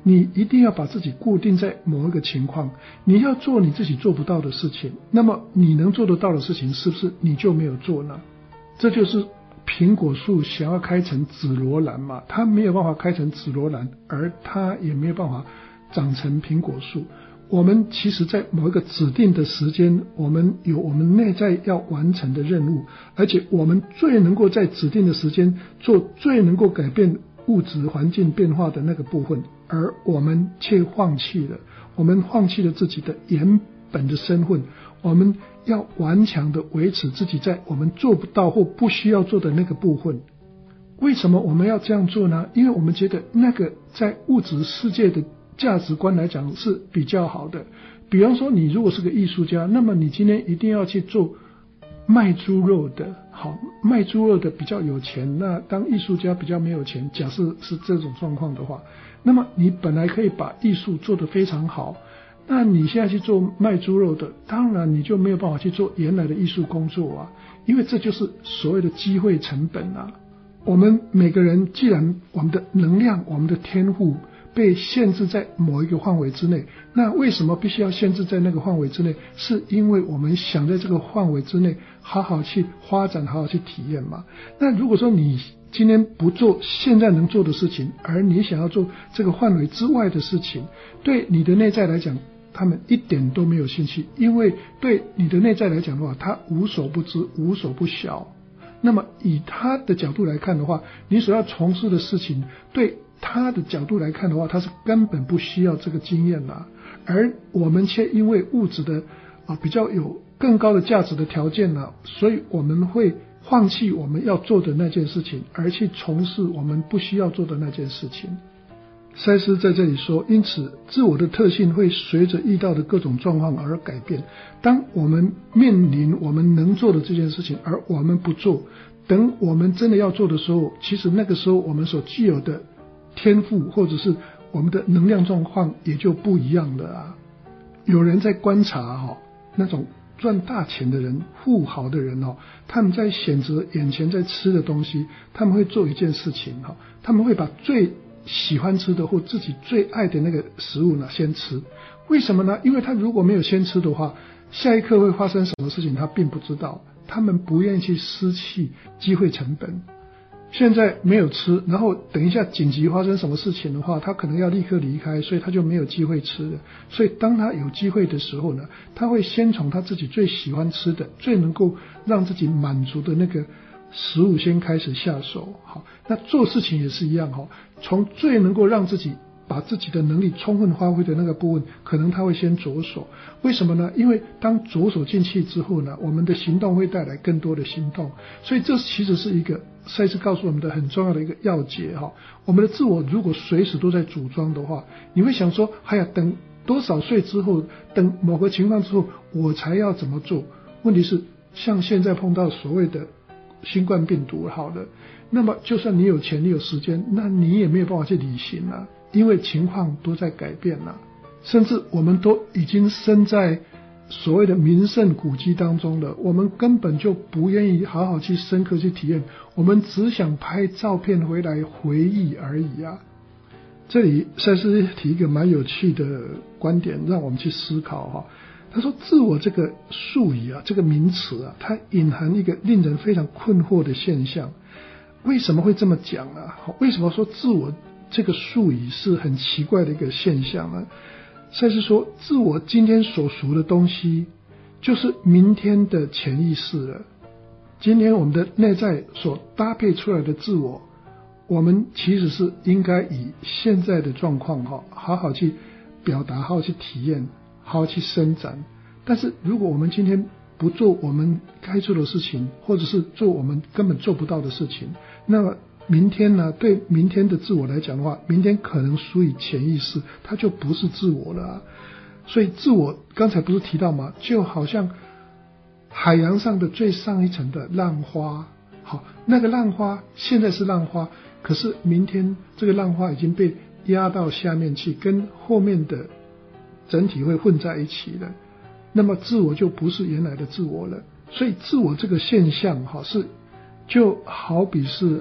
你一定要把自己固定在某一个情况，你要做你自己做不到的事情，那么你能做得到的事情是不是你就没有做呢？这就是苹果树想要开成紫罗兰嘛，它没有办法开成紫罗兰，而它也没有办法长成苹果树。我们其实在某一个指定的时间，我们有我们内在要完成的任务，而且我们最能够在指定的时间做最能够改变物质环境变化的那个部分，而我们却放弃了，我们放弃了自己的原本的身份，我们要顽强的维持自己在我们做不到或不需要做的那个部分。为什么我们要这样做呢？因为我们觉得那个在物质世界的价值观来讲是比较好的。比方说你如果是个艺术家，那么你今天一定要去做卖猪肉的，好，卖猪肉的比较有钱，那当艺术家比较没有钱，假设是这种状况的话，那么你本来可以把艺术做得非常好，那你现在去做卖猪肉的，当然你就没有办法去做原来的艺术工作啊，因为这就是所谓的机会成本啊。我们每个人既然我们的能量，我们的天赋被限制在某一个范围之内，那为什么必须要限制在那个范围之内？是因为我们想在这个范围之内好好去发展，好好去体验嘛。那如果说你今天不做现在能做的事情，而你想要做这个范围之外的事情，对你的内在来讲，他们一点都没有兴趣，因为对你的内在来讲的话，他无所不知，无所不晓。那么以他的角度来看的话，你所要从事的事情，对他的角度来看的话，他是根本不需要这个经验啦。而我们却因为物质的比较有更高的价值的条件呢，所以我们会放弃我们要做的那件事情，而去从事我们不需要做的那件事情。塞斯在这里说，因此自我的特性会随着遇到的各种状况而改变。当我们面临我们能做的这件事情，而我们不做，等我们真的要做的时候，其实那个时候我们所具有的天赋或者是我们的能量状况也就不一样了啊。有人在观察那种赚大钱的人，富豪的人他们在选择眼前在吃的东西，他们会做一件事情他们会把最喜欢吃的或自己最爱的那个食物呢先吃。为什么呢？因为他如果没有先吃的话，下一刻会发生什么事情他并不知道，他们不愿意去失去机会成本。现在没有吃，然后等一下紧急发生什么事情的话，他可能要立刻离开，所以他就没有机会吃了。所以当他有机会的时候呢，他会先从他自己最喜欢吃的，最能够让自己满足的那个食物先开始下手。好，那做事情也是一样从最能够让自己把自己的能力充分发挥的那个部分，可能他会先着手。为什么呢？因为当着手进去之后呢，我们的行动会带来更多的行动。所以这其实是一个赛斯告诉我们的很重要的一个要诀我们的自我如果随时都在组装的话，你会想说等多少岁之后，等某个情况之后我才要怎么做。问题是像现在碰到所谓的新冠病毒好了，那么就算你有钱你有时间，那你也没有办法去旅行了，因为情况都在改变了。甚至我们都已经身在所谓的名胜古迹当中了，我们根本就不愿意好好去深刻去体验，我们只想拍照片回来回忆而已啊。这里赛斯提一个蛮有趣的观点让我们去思考他说自我这个术语这个名词它隐含一个令人非常困惑的现象。为什么会这么讲呢？为什么说自我这个术语是很奇怪的一个现象呢？赛斯说，自我今天所属的东西就是明天的潜意识了。今天我们的内在所搭配出来的自我，我们其实是应该以现在的状况好好去表达，好好去体验，好好去伸展。但是如果我们今天不做我们该做的事情，或者是做我们根本做不到的事情，那么明天呢，对明天的自我来讲的话，明天可能属于潜意识，它就不是自我了所以自我刚才不是提到吗？就好像海洋上的最上一层的浪花，好，那个浪花现在是浪花，可是明天这个浪花已经被压到下面去，跟后面的整体会混在一起了，那么自我就不是原来的自我了。所以自我这个现象是就好比是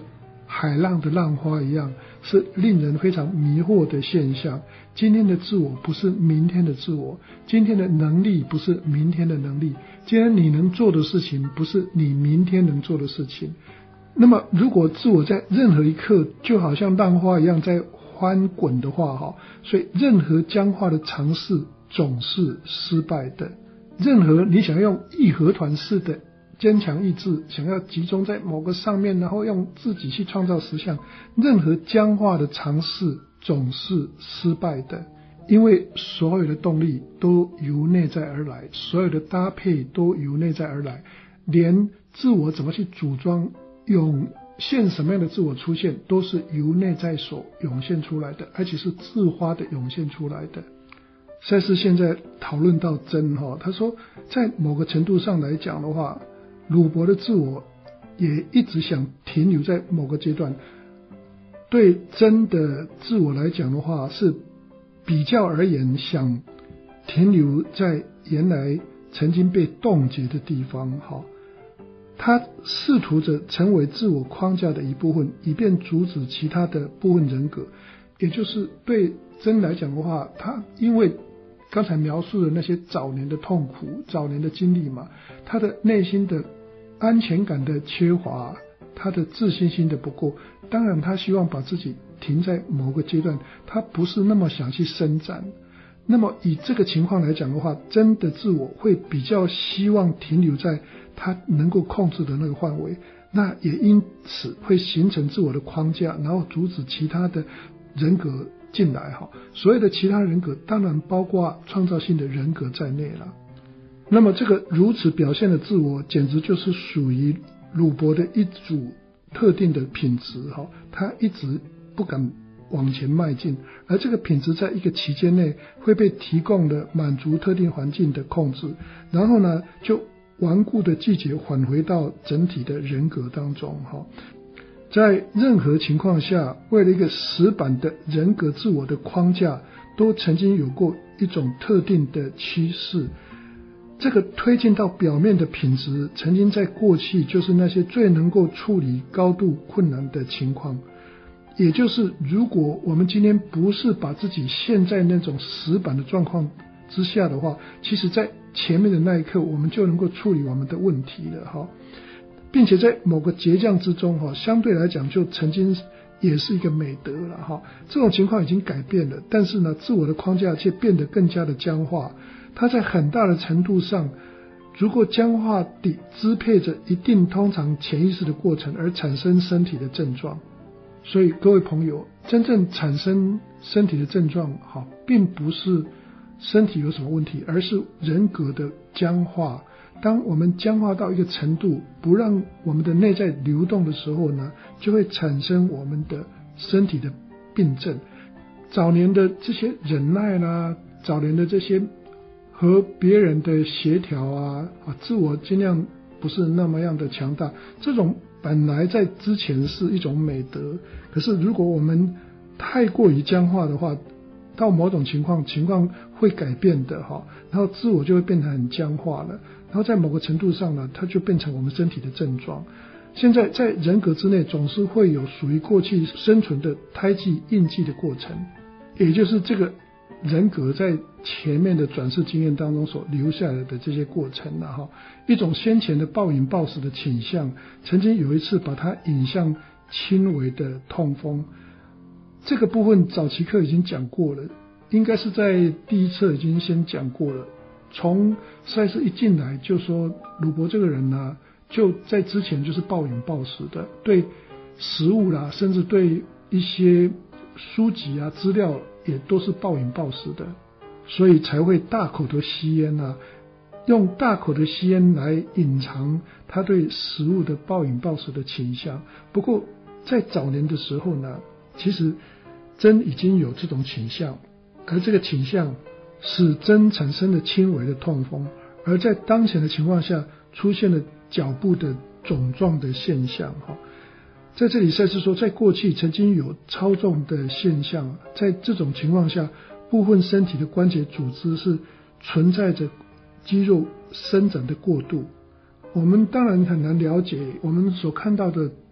海浪的浪花一样，是令人非常迷惑的现象。今天的自我不是明天的自我，今天的能力不是明天的能力，今天你能做的事情不是你明天能做的事情。那么如果自我在任何一刻就好像浪花一样在翻滚的话，所以任何僵化的尝试总是失败的。任何你想用义和团式的坚强意志，想要集中在某个上面，然后用自己去创造实相，任何僵化的尝试总是失败的。因为所有的动力都由内在而来，所有的搭配都由内在而来，连自我怎么去组装涌现什么样的自我出现，都是由内在所涌现出来的，而且是自发的涌现出来的。赛斯现在讨论到真，他说在某个程度上来讲的话，鲁伯的自我也一直想停留在某个阶段。对真的自我来讲的话，是比较而言想停留在原来曾经被冻结的地方。他试图着成为自我框架的一部分，以便阻止其他的部分人格。也就是对真来讲的话，他因为刚才描述的那些早年的痛苦、早年的经历嘛，他的内心的安全感的缺乏，他的自信心的不够，当然他希望把自己停在某个阶段，他不是那么想去伸展。那么以这个情况来讲的话，真的自我会比较希望停留在他能够控制的那个范围，那也因此会形成自我的框架，然后阻止其他的人格进来。所谓的其他人格当然包括创造性的人格在内了。那么这个如此表现的自我，简直就是属于鲁伯的一组特定的品质，他一直不敢往前迈进，而这个品质在一个期间内会被提供的满足特定环境的控制，然后呢就顽固的季节返回到整体的人格当中。在任何情况下，为了一个死板的人格自我的框架，都曾经有过一种特定的趋势。这个推进到表面的品质，曾经在过去就是那些最能够处理高度困难的情况。也就是如果我们今天不是把自己陷在那种死板的状况之下的话，其实在前面的那一刻我们就能够处理我们的问题了，并且在某个结降之中，相对来讲就曾经也是一个美德了。这种情况已经改变了，但是呢，自我的框架却变得更加的僵化。它在很大的程度上如果僵化地支配着一定通常潜意识的过程而产生身体的症状。所以各位朋友，真正产生身体的症状并不是身体有什么问题，而是人格的僵化。当我们僵化到一个程度，不让我们的内在流动的时候呢，就会产生我们的身体的病症。早年的这些忍耐啦，早年的这些和别人的协调自我尽量不是那么样的强大，这种本来在之前是一种美德，可是如果我们太过于僵化的话，到某种情况会改变的然后自我就会变得很僵化了，然后在某个程度上呢，它就变成我们身体的症状。现在在人格之内总是会有属于过去生存的胎记印记的过程，也就是这个人格在前面的转世经验当中所留下来的这些过程一种先前的暴饮暴食的倾向，曾经有一次把它引向轻微的痛风。这个部分早期课已经讲过了，应该是在第一册已经先讲过了。从赛斯一进来就说鲁伯这个人呢，就在之前就是暴饮暴食的，对食物啦，甚至对一些书籍资料也都是暴饮暴食的，所以才会大口的吸烟用大口的吸烟来隐藏他对食物的暴饮暴食的倾向。不过在早年的时候呢，其实真已经有这种倾向，而这个倾向使真产生了轻微的痛风，而在当前的情况下出现了脚部的肿胀的现象。在这里赛斯说，在过去曾经有超重的现象，在这种情况下，部分身体的关节组织是存在着肌肉伸展的过度。我们当然很难了解，我们所看到的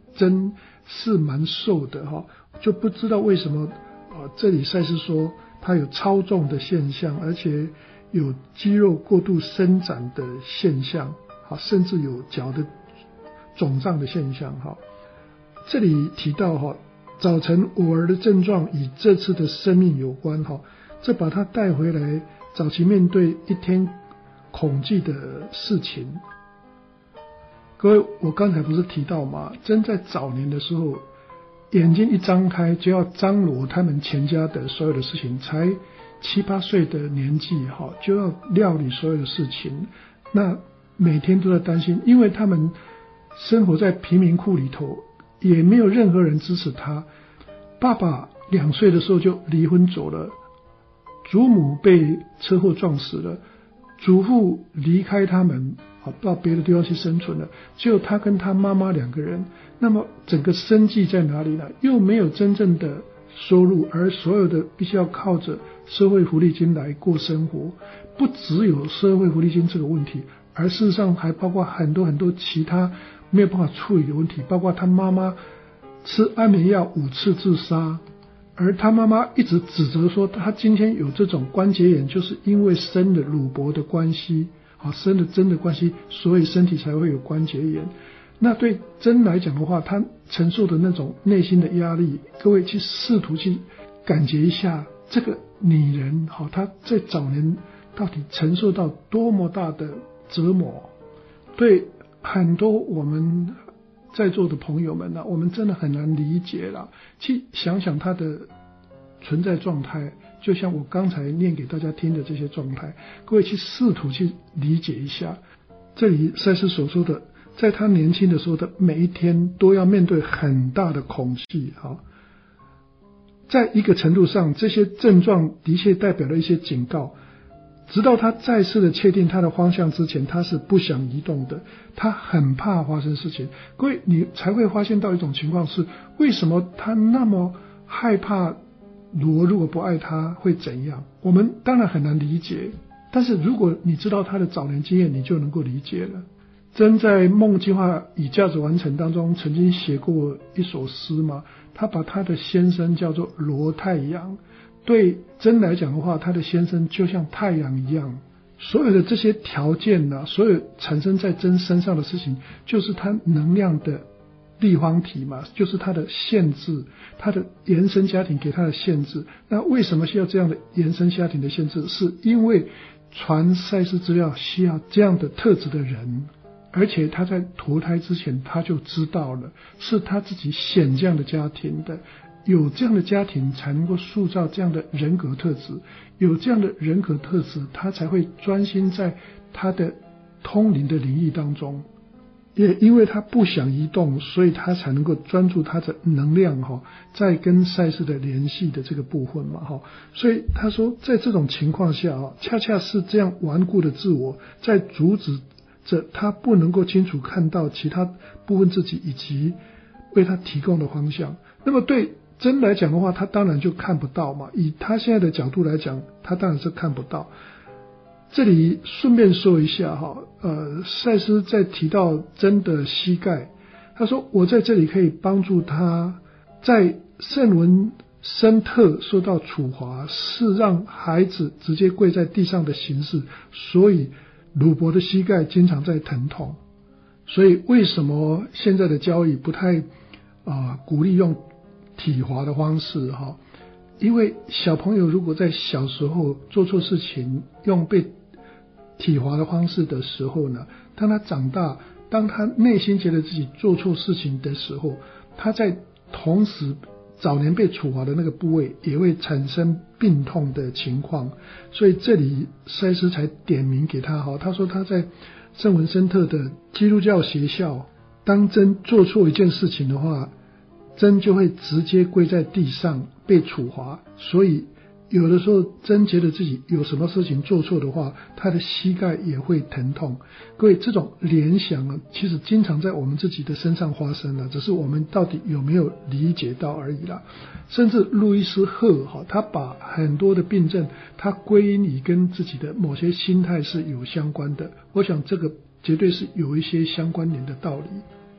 真是蛮瘦的就不知道为什么这里赛斯说他有超重的现象，而且有肌肉过度伸展的现象，甚至有脚的肿胀的现象。这里提到早晨我儿的症状与这次的生命有关，这把他带回来早期面对一天恐惧的事情。各位，我刚才不是提到吗？真在早年的时候，眼睛一张开就要张罗他们全家的所有的事情，才7、8岁的年纪就要料理所有的事情，那每天都在担心，因为他们生活在贫民窟里头，也没有任何人支持他。爸爸2岁的时候就离婚走了，祖母被车祸撞死了，祖父离开他们到别的地方去生存了，只有他跟他妈妈2个人。那么整个生计在哪里呢？又没有真正的收入，而所有的必须要靠着社会福利金来过生活。不只有社会福利金这个问题，而事实上还包括很多很多其他没有办法处理的问题，包括他妈妈吃安眠药5次自杀，而他妈妈一直指责说他今天有这种关节炎，就是因为生了乳搏的关系，生了针的关系，所以身体才会有关节炎。那对针来讲的话，他承受的那种内心的压力，各位去试图去感觉一下，这个女人她在早年到底承受到多么大的折磨。对很多我们在座的朋友们我们真的很难理解了。去想想她的存在状态，就像我刚才念给大家听的这些状态，各位去试图去理解一下。这里赛斯所说的，在他年轻的时候的每一天都要面对很大的恐惧。在一个程度上，这些症状的确代表了一些警告。直到他再次的确定他的方向之前，他是不想移动的，他很怕发生事情。各位，你才会发现到一种情况是，为什么他那么害怕我如果不爱他会怎样？我们当然很难理解，但是如果你知道他的早年经验，你就能够理解了。真在《梦计划与价值完成》当中曾经写过一首诗嘛，他把他的先生叫做罗太阳。对真来讲的话，他的先生就像太阳一样，所有的这些条件所有产生在真身上的事情，就是他能量的立方体嘛，就是他的限制，他的原生家庭给他的限制。那为什么需要这样的原生家庭的限制？是因为传赛斯资料需要这样的特质的人，而且他在投胎之前他就知道了，是他自己选这样的家庭的。有这样的家庭才能够塑造这样的人格特质，有这样的人格特质，他才会专心在他的通灵的领域当中。也因为他不想移动，所以他才能够专注他的能量在跟赛斯的联系的这个部分嘛所以他说，在这种情况下恰恰是这样顽固的自我在阻止着他不能够清楚看到其他部分自己以及为他提供的方向。那么对真来讲的话，他当然就看不到嘛，以他现在的角度来讲，他当然是看不到。这里顺便说一下赛斯在提到真的膝盖，他说我在这里可以帮助他，在圣文森特受到处罚是让孩子直接跪在地上的形式，所以鲁伯的膝盖经常在疼痛。所以为什么现在的教育不太鼓励用体罚的方式因为小朋友如果在小时候做错事情用被体罚的方式的时候呢，当他长大，当他内心觉得自己做错事情的时候，他在同时早年被处罚的那个部位也会产生病痛的情况。所以这里赛斯才点名给他他说他在圣文森特的基督教学校，当真做错一件事情的话，真就会直接跪在地上被处罚。所以有的时候真觉得自己有什么事情做错的话，他的膝盖也会疼痛。各位，这种联想其实经常在我们自己的身上发生了，只是我们到底有没有理解到而已啦。甚至路易斯赫他把很多的病症他归因于跟自己的某些心态是有相关的，我想这个绝对是有一些相关联的道理。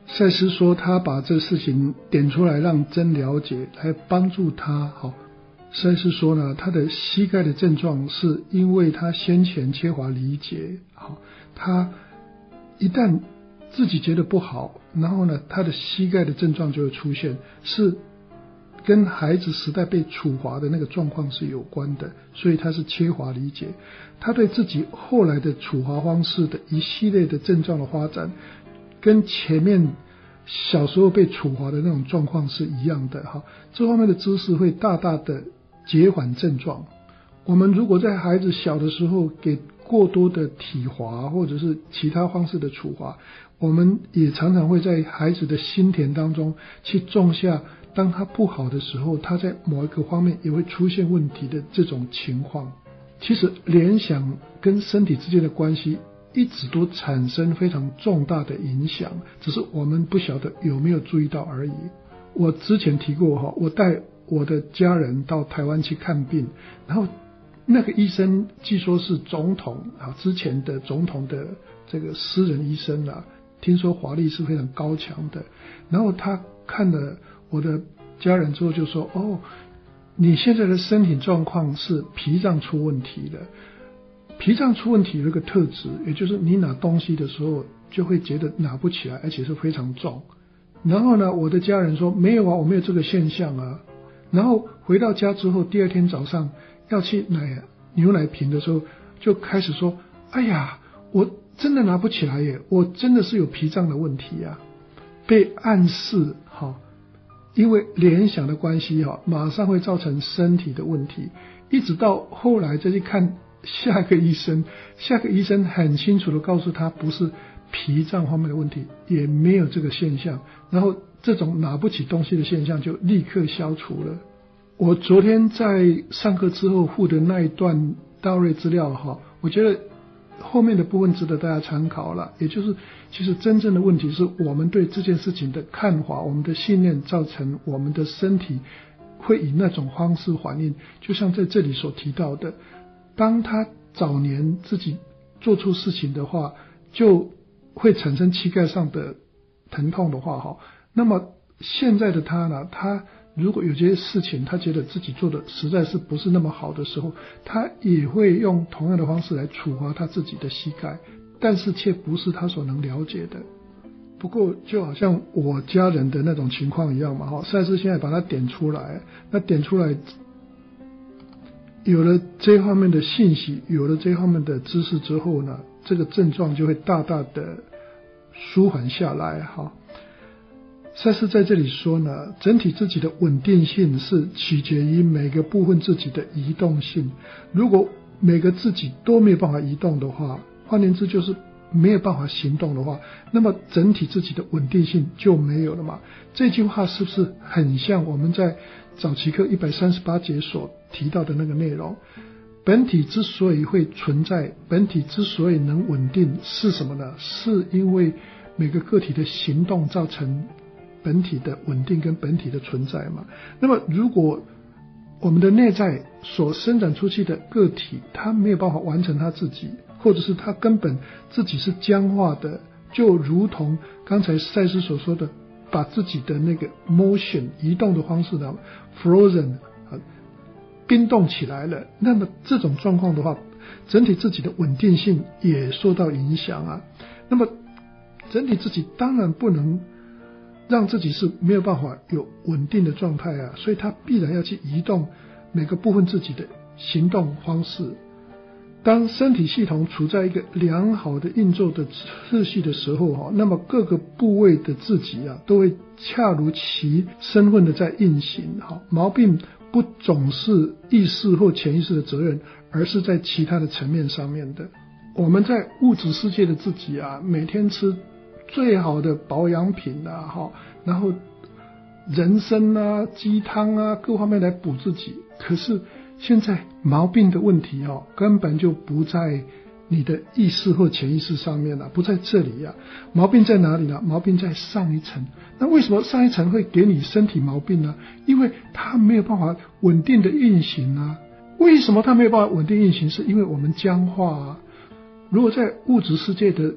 赛斯说他把这事情点出来让真了解，来帮助他。赛斯说呢，他的膝盖的症状是因为他先前缺乏理解。他一旦自己觉得不好，然后呢他的膝盖的症状就会出现，是跟孩子时代被处罚的那个状况是有关的，所以他是缺乏理解。他对自己后来的处罚方式的一系列的症状的发展，跟前面小时候被处罚的那种状况是一样的。这方面的知识会大大的减缓症状。我们如果在孩子小的时候给过多的体罚或者是其他方式的处罚，我们也常常会在孩子的心田当中去种下当他不好的时候，他在某一个方面也会出现问题的这种情况。其实联想跟身体之间的关系一直都产生非常重大的影响，只是我们不晓得有没有注意到而已。我之前提过，我带我的家人到台湾去看病，然后那个医生据说是总统之前的总统的这个私人医生听说法力是非常高强的。然后他看了我的家人之后就说，你现在的身体状况是脾脏出问题了。脾脏出问题有一个特质，也就是你拿东西的时候就会觉得拿不起来，而且是非常重。然后呢，我的家人说没有我没有这个现象啊。然后回到家之后，第二天早上要去买牛奶瓶的时候，就开始说，哎呀，我真的拿不起来耶，我真的是有脾脏的问题啊。被暗示因为联想的关系马上会造成身体的问题，一直到后来再去看下个医生很清楚的告诉他不是脾脏方面的问题，也没有这个现象，然后这种拿不起东西的现象就立刻消除了。我昨天在上课之后附的那一段大瑞资料我觉得后面的部分值得大家参考了。也就是其实真正的问题是我们对这件事情的看法，我们的信念造成我们的身体会以那种方式反应。就像在这里所提到的，当他早年自己做错事情的话，就会产生膝盖上的疼痛的话那么现在的他呢，他如果有些事情他觉得自己做的实在是不是那么好的时候，他也会用同样的方式来处罚他自己的膝盖，但是却不是他所能了解的。不过就好像我家人的那种情况一样嘛赛斯现在把它点出来，那点出来有了这方面的信息，有了这方面的知识之后呢，这个症状就会大大的舒缓下来赛斯在这里说呢，整体自己的稳定性是取决于每个部分自己的移动性。如果每个自己都没有办法移动的话，换言之就是没有办法行动的话，那么整体自己的稳定性就没有了嘛。这句话是不是很像我们在早期课138节所提到的那个内容？本体之所以会存在，本体之所以能稳定是什么呢？是因为每个个体的行动造成本体的稳定跟本体的存在嘛。那么如果我们的内在所生长出去的个体它没有办法完成它自己，或者是它根本自己是僵化的，就如同刚才赛斯所说的，把自己的那个 motion 移动的方式呢 frozen 冰冻起来了，那么这种状况的话，整体自己的稳定性也受到影响那么整体自己当然不能让自己是没有办法有稳定的状态所以他必然要去移动每个部分自己的行动方式。当身体系统处在一个良好的运作的秩序的时候那么各个部位的自己都会恰如其身份的在运行毛病不总是意识或潜意识的责任，而是在其他的层面上面的。我们在物质世界的自己每天吃最好的保养品然后人参鸡汤各方面来补自己，可是现在毛病的问题根本就不在你的意识或潜意识上面不在这里毛病在哪里呢？毛病在上一层。那为什么上一层会给你身体毛病呢？因为它没有办法稳定的运行为什么它没有办法稳定运行？是因为我们僵化如果在物质世界的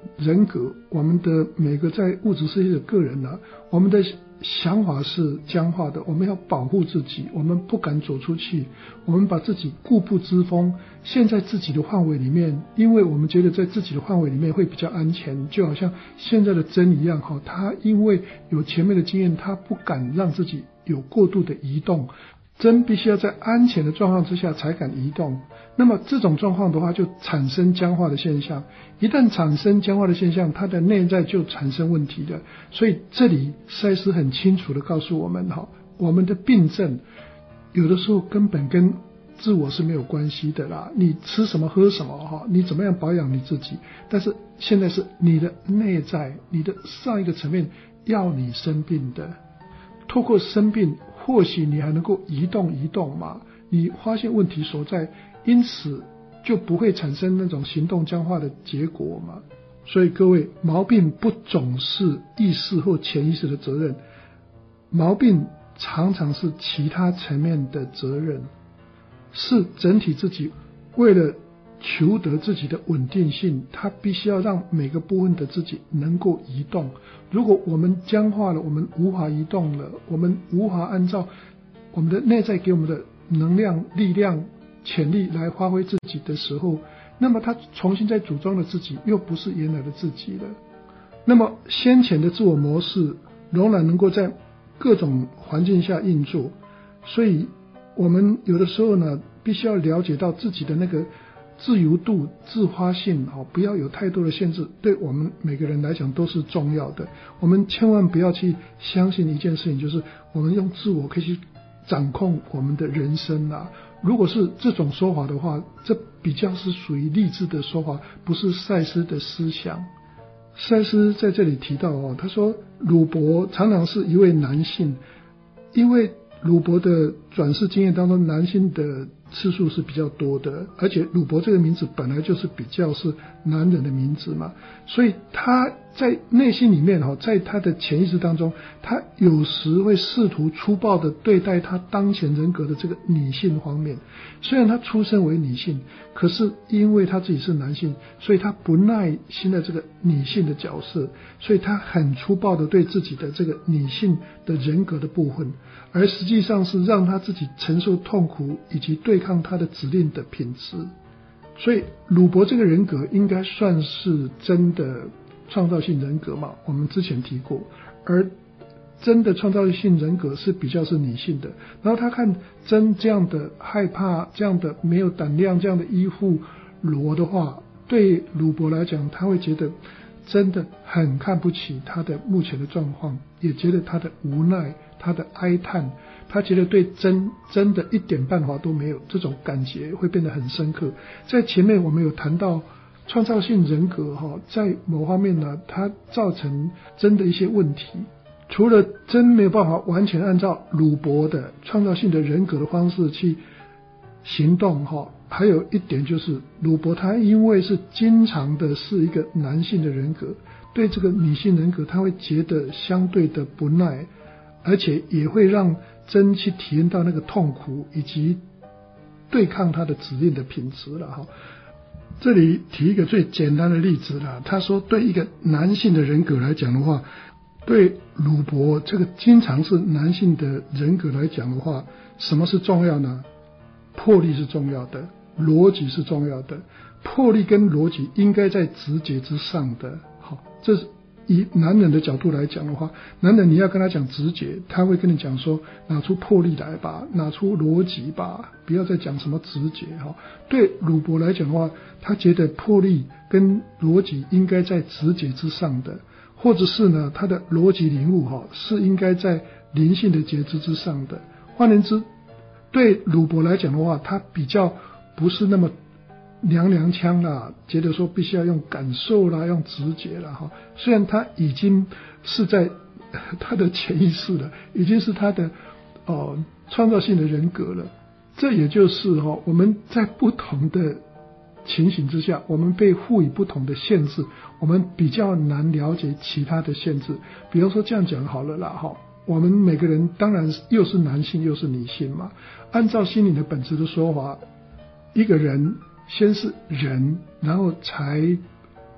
人格，我们的每个在物质世界的个人我们的想法是僵化的，我们要保护自己，我们不敢走出去，我们把自己固步自封，陷在自己的范围里面，因为我们觉得在自己的范围里面会比较安全，就好像现在的针一样他因为有前面的经验，他不敢让自己有过度的移动，针必须要在安全的状况之下才敢移动，那么这种状况的话就产生僵化的现象，一旦产生僵化的现象，它的内在就产生问题了。所以这里赛斯很清楚的告诉我们我们的病症有的时候根本跟自我是没有关系的啦，你吃什么喝什么你怎么样保养你自己，但是现在是你的内在，你的上一个层面要你生病的，透过生病或许你还能够移动嘛，你发现问题所在，因此就不会产生那种行动僵化的结果嘛。所以各位，毛病不总是意识或潜意识的责任，毛病常常是其他层面的责任，是整体自己为了求得自己的稳定性，他必须要让每个部分的自己能够移动。如果我们僵化了，我们无法移动了，我们无法按照我们的内在给我们的能量、力量、潜力来发挥自己的时候，那么他重新再组装的自己又不是原来的自己了。那么先前的自我模式仍然能够在各种环境下运作，所以我们有的时候呢，必须要了解到自己的那个自由度、自发性不要有太多的限制，对我们每个人来讲都是重要的。我们千万不要去相信一件事情，就是我们用自我可以去掌控我们的人生如果是这种说法的话，这比较是属于励志的说法，不是赛斯的思想。赛斯在这里提到他说鲁伯常常是一位男性，因为鲁伯的转世经验当中，男性的次数是比较多的，而且鲁伯这个名字本来就是比较是男人的名字嘛，所以他在内心里面在他的潜意识当中，他有时会试图粗暴的对待他当前人格的这个女性方面。虽然他出生为女性，可是因为他自己是男性，所以他不耐心的这个女性的角色，所以他很粗暴的对自己的这个女性的人格的部分，而实际上是让他自己承受痛苦以及对抗他的指令的品质。所以鲁伯这个人格应该算是真的创造性人格嘛，我们之前提过，而真的创造性人格是比较是女性的。然后他看真这样的害怕，这样的没有胆量，这样的依附罗的话，对鲁伯来讲，他会觉得真的很看不起他的目前的状况，也觉得他的无奈，他的哀叹，他觉得对真的一点办法都没有，这种感觉会变得很深刻。在前面我们有谈到创造性人格在某方面呢，它造成真的一些问题。除了真没有办法完全按照鲁伯的创造性的人格的方式去行动还有一点就是鲁伯他因为是经常的是一个男性的人格，对这个女性人格他会觉得相对的不耐，而且也会让真去体验到那个痛苦以及对抗他的指令的品质了这里提一个最简单的例子了，他说对一个男性的人格来讲的话，对鲁伯这个经常是男性的人格来讲的话，什么是重要呢？魄力是重要的，逻辑是重要的，魄力跟逻辑应该在直觉之上的。这是以男人的角度来讲的话，男人你要跟他讲直觉，他会跟你讲说拿出魄力来吧，拿出逻辑吧，不要再讲什么直觉对鲁伯来讲的话，他觉得魄力跟逻辑应该在直觉之上的，或者是呢他的逻辑领悟是应该在灵性的觉知之上的。换言之，对鲁伯来讲的话，他比较不是那么娘腔啦，觉得说必须要用感受啦，用直觉啦虽然他已经是在他的潜意识了，已经是他的创造性的人格了。这也就是我们在不同的情形之下，我们被赋予不同的限制，我们比较难了解其他的限制。比如说这样讲好了啦我们每个人当然又是男性又是女性嘛，按照心理的本质的说法，一个人先是人，然后才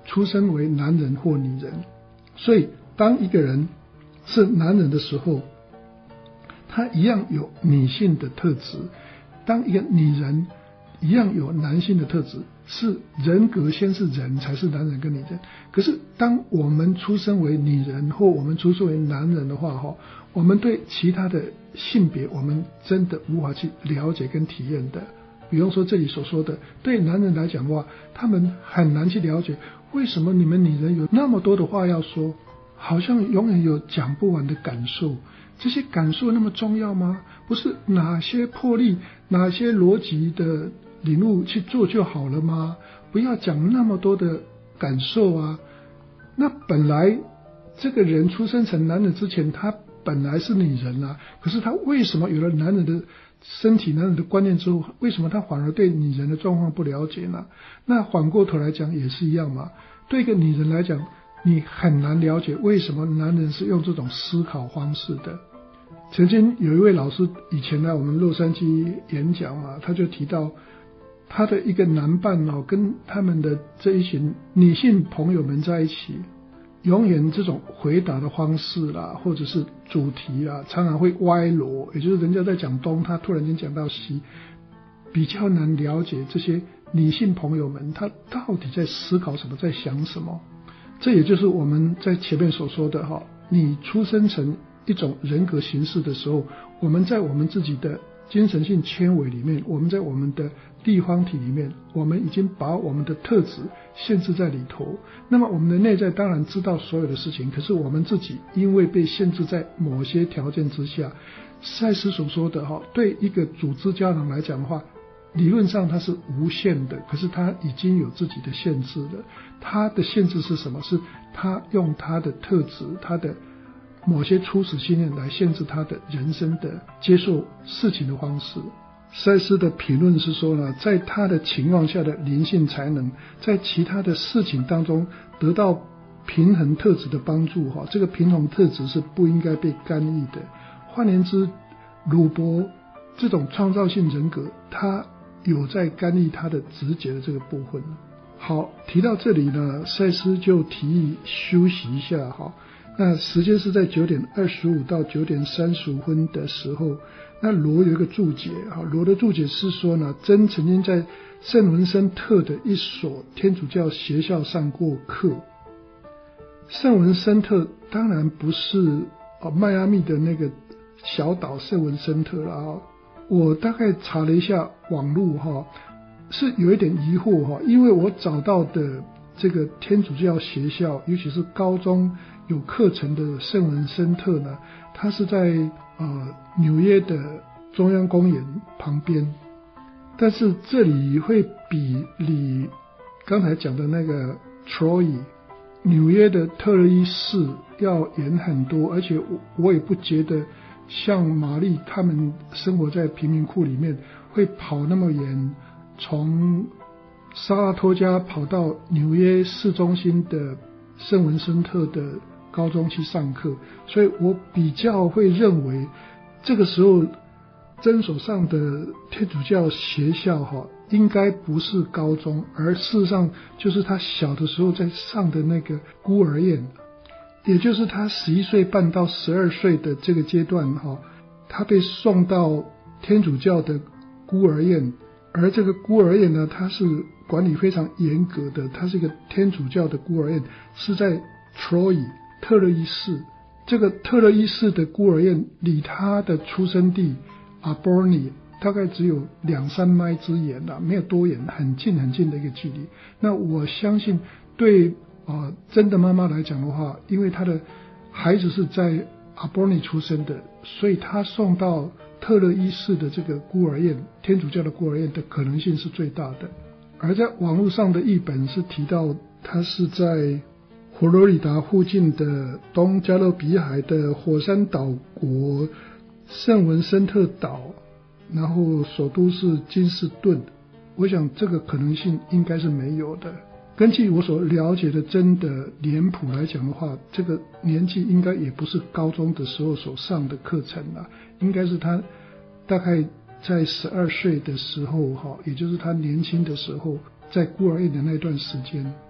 出生为男人或女人。所以当一个人是男人的时候，他一样有女性的特质；当一个女人一样有男性的特质，是人格先是人，才是男人跟女人。可是当我们出生为女人或我们出生为男人的话，我们对其他的性别我们真的无法去了解跟体验的。比方说这里所说的，对男人来讲的话，他们很难去了解为什么你们女人有那么多的话要说，好像永远有讲不完的感受。这些感受那么重要吗？不是哪些魄力哪些逻辑的领悟去做就好了吗？不要讲那么多的感受啊。那本来这个人出生成男人之前，他本来是女人啊，可是他为什么有了男人的身体男人的观念之后，为什么他反而对女人的状况不了解呢？那反过头来讲也是一样嘛。对一个女人来讲，你很难了解为什么男人是用这种思考方式的。曾经有一位老师以前来我们洛杉矶演讲嘛，他就提到他的一个男伴跟他们的这一群女性朋友们在一起，永远这种回答的方式啦，或者是主题啦，常常会歪罗，也就是人家在讲东，他突然间讲到西，比较难了解这些女性朋友们她到底在思考什么，在想什么。这也就是我们在前面所说的你出生成一种人格形式的时候，我们在我们自己的精神性纤维里面，我们在我们的地方体里面，我们已经把我们的特质限制在里头。那么我们的内在当然知道所有的事情，可是我们自己因为被限制在某些条件之下，赛斯所说的对一个组织胶囊来讲的话，理论上它是无限的，可是它已经有自己的限制了。它的限制是什么？是它用它的特质，它的某些初始信念来限制他的人生的接受事情的方式。赛斯的评论是说呢，在他的情况下的灵性才能在其他的事情当中得到平衡特质的帮助，这个平衡特质是不应该被干预的。换言之，鲁伯这种创造性人格，他有在干预他的直觉的这个部分。好，提到这里呢，赛斯就提议休息一下。那时间是在9点25到9点35分的时候，那罗有一个注解，罗的注解是说呢，真曾经在圣文森特的一所天主教学校上过课。圣文森特当然不是迈阿密的那个小岛圣文森特了。我大概查了一下网路是有一点疑惑因为我找到的这个天主教学校，尤其是高中有课程的圣文森特呢，它是在纽约的中央公园旁边，但是这里会比你刚才讲的那个 Troy 纽约的特勒伊市要远很多，而且我也不觉得像玛丽他们生活在贫民窟里面会跑那么远，从萨拉托加跑到纽约市中心的圣文森特的高中去上课，所以我比较会认为这个时候诊所上的天主教学校应该不是高中，而事实上就是他小的时候在上的那个孤儿院，也就是他11岁半到12岁的这个阶段他被送到天主教的孤儿院，而这个孤儿院呢，它是管理非常严格的，它是一个天主教的孤儿院，是在 Troy 特勒伊市。这个特勒伊市的孤儿院离他的出生地Albany大概只有2-3迈之远没有多远，很近很近的一个距离。那我相信对真的妈妈来讲的话，因为她的孩子是在 Albany 出生的，所以她送到特勒伊市的这个孤儿院，天主教的孤儿院的可能性是最大的。而在网络上的译本是提到他是在佛罗里达附近的东加勒比海的火山岛国圣文森特岛，然后首都是金士顿。我想这个可能性应该是没有的。根据我所了解的真的脸谱来讲的话，这个年纪应该也不是高中的时候所上的课程了，应该是他大概在12岁的时候也就是他年轻的时候在孤儿院的那段时间。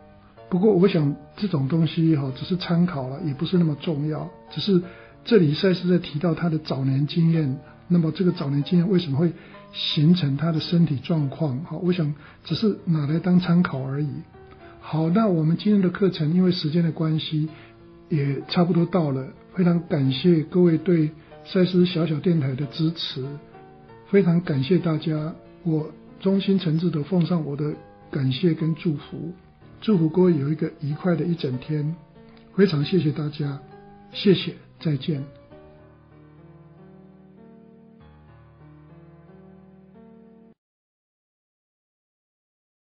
不过我想这种东西只是参考了，也不是那么重要，只是这里赛斯在提到他的早年经验，那么这个早年经验为什么会形成他的身体状况，我想只是拿来当参考而已。好，那我们今天的课程因为时间的关系也差不多到了，非常感谢各位对赛斯小小电台的支持，非常感谢大家，我衷心诚挚的奉上我的感谢跟祝福，祝福各位有一个愉快的一整天，非常谢谢大家，谢谢，再见。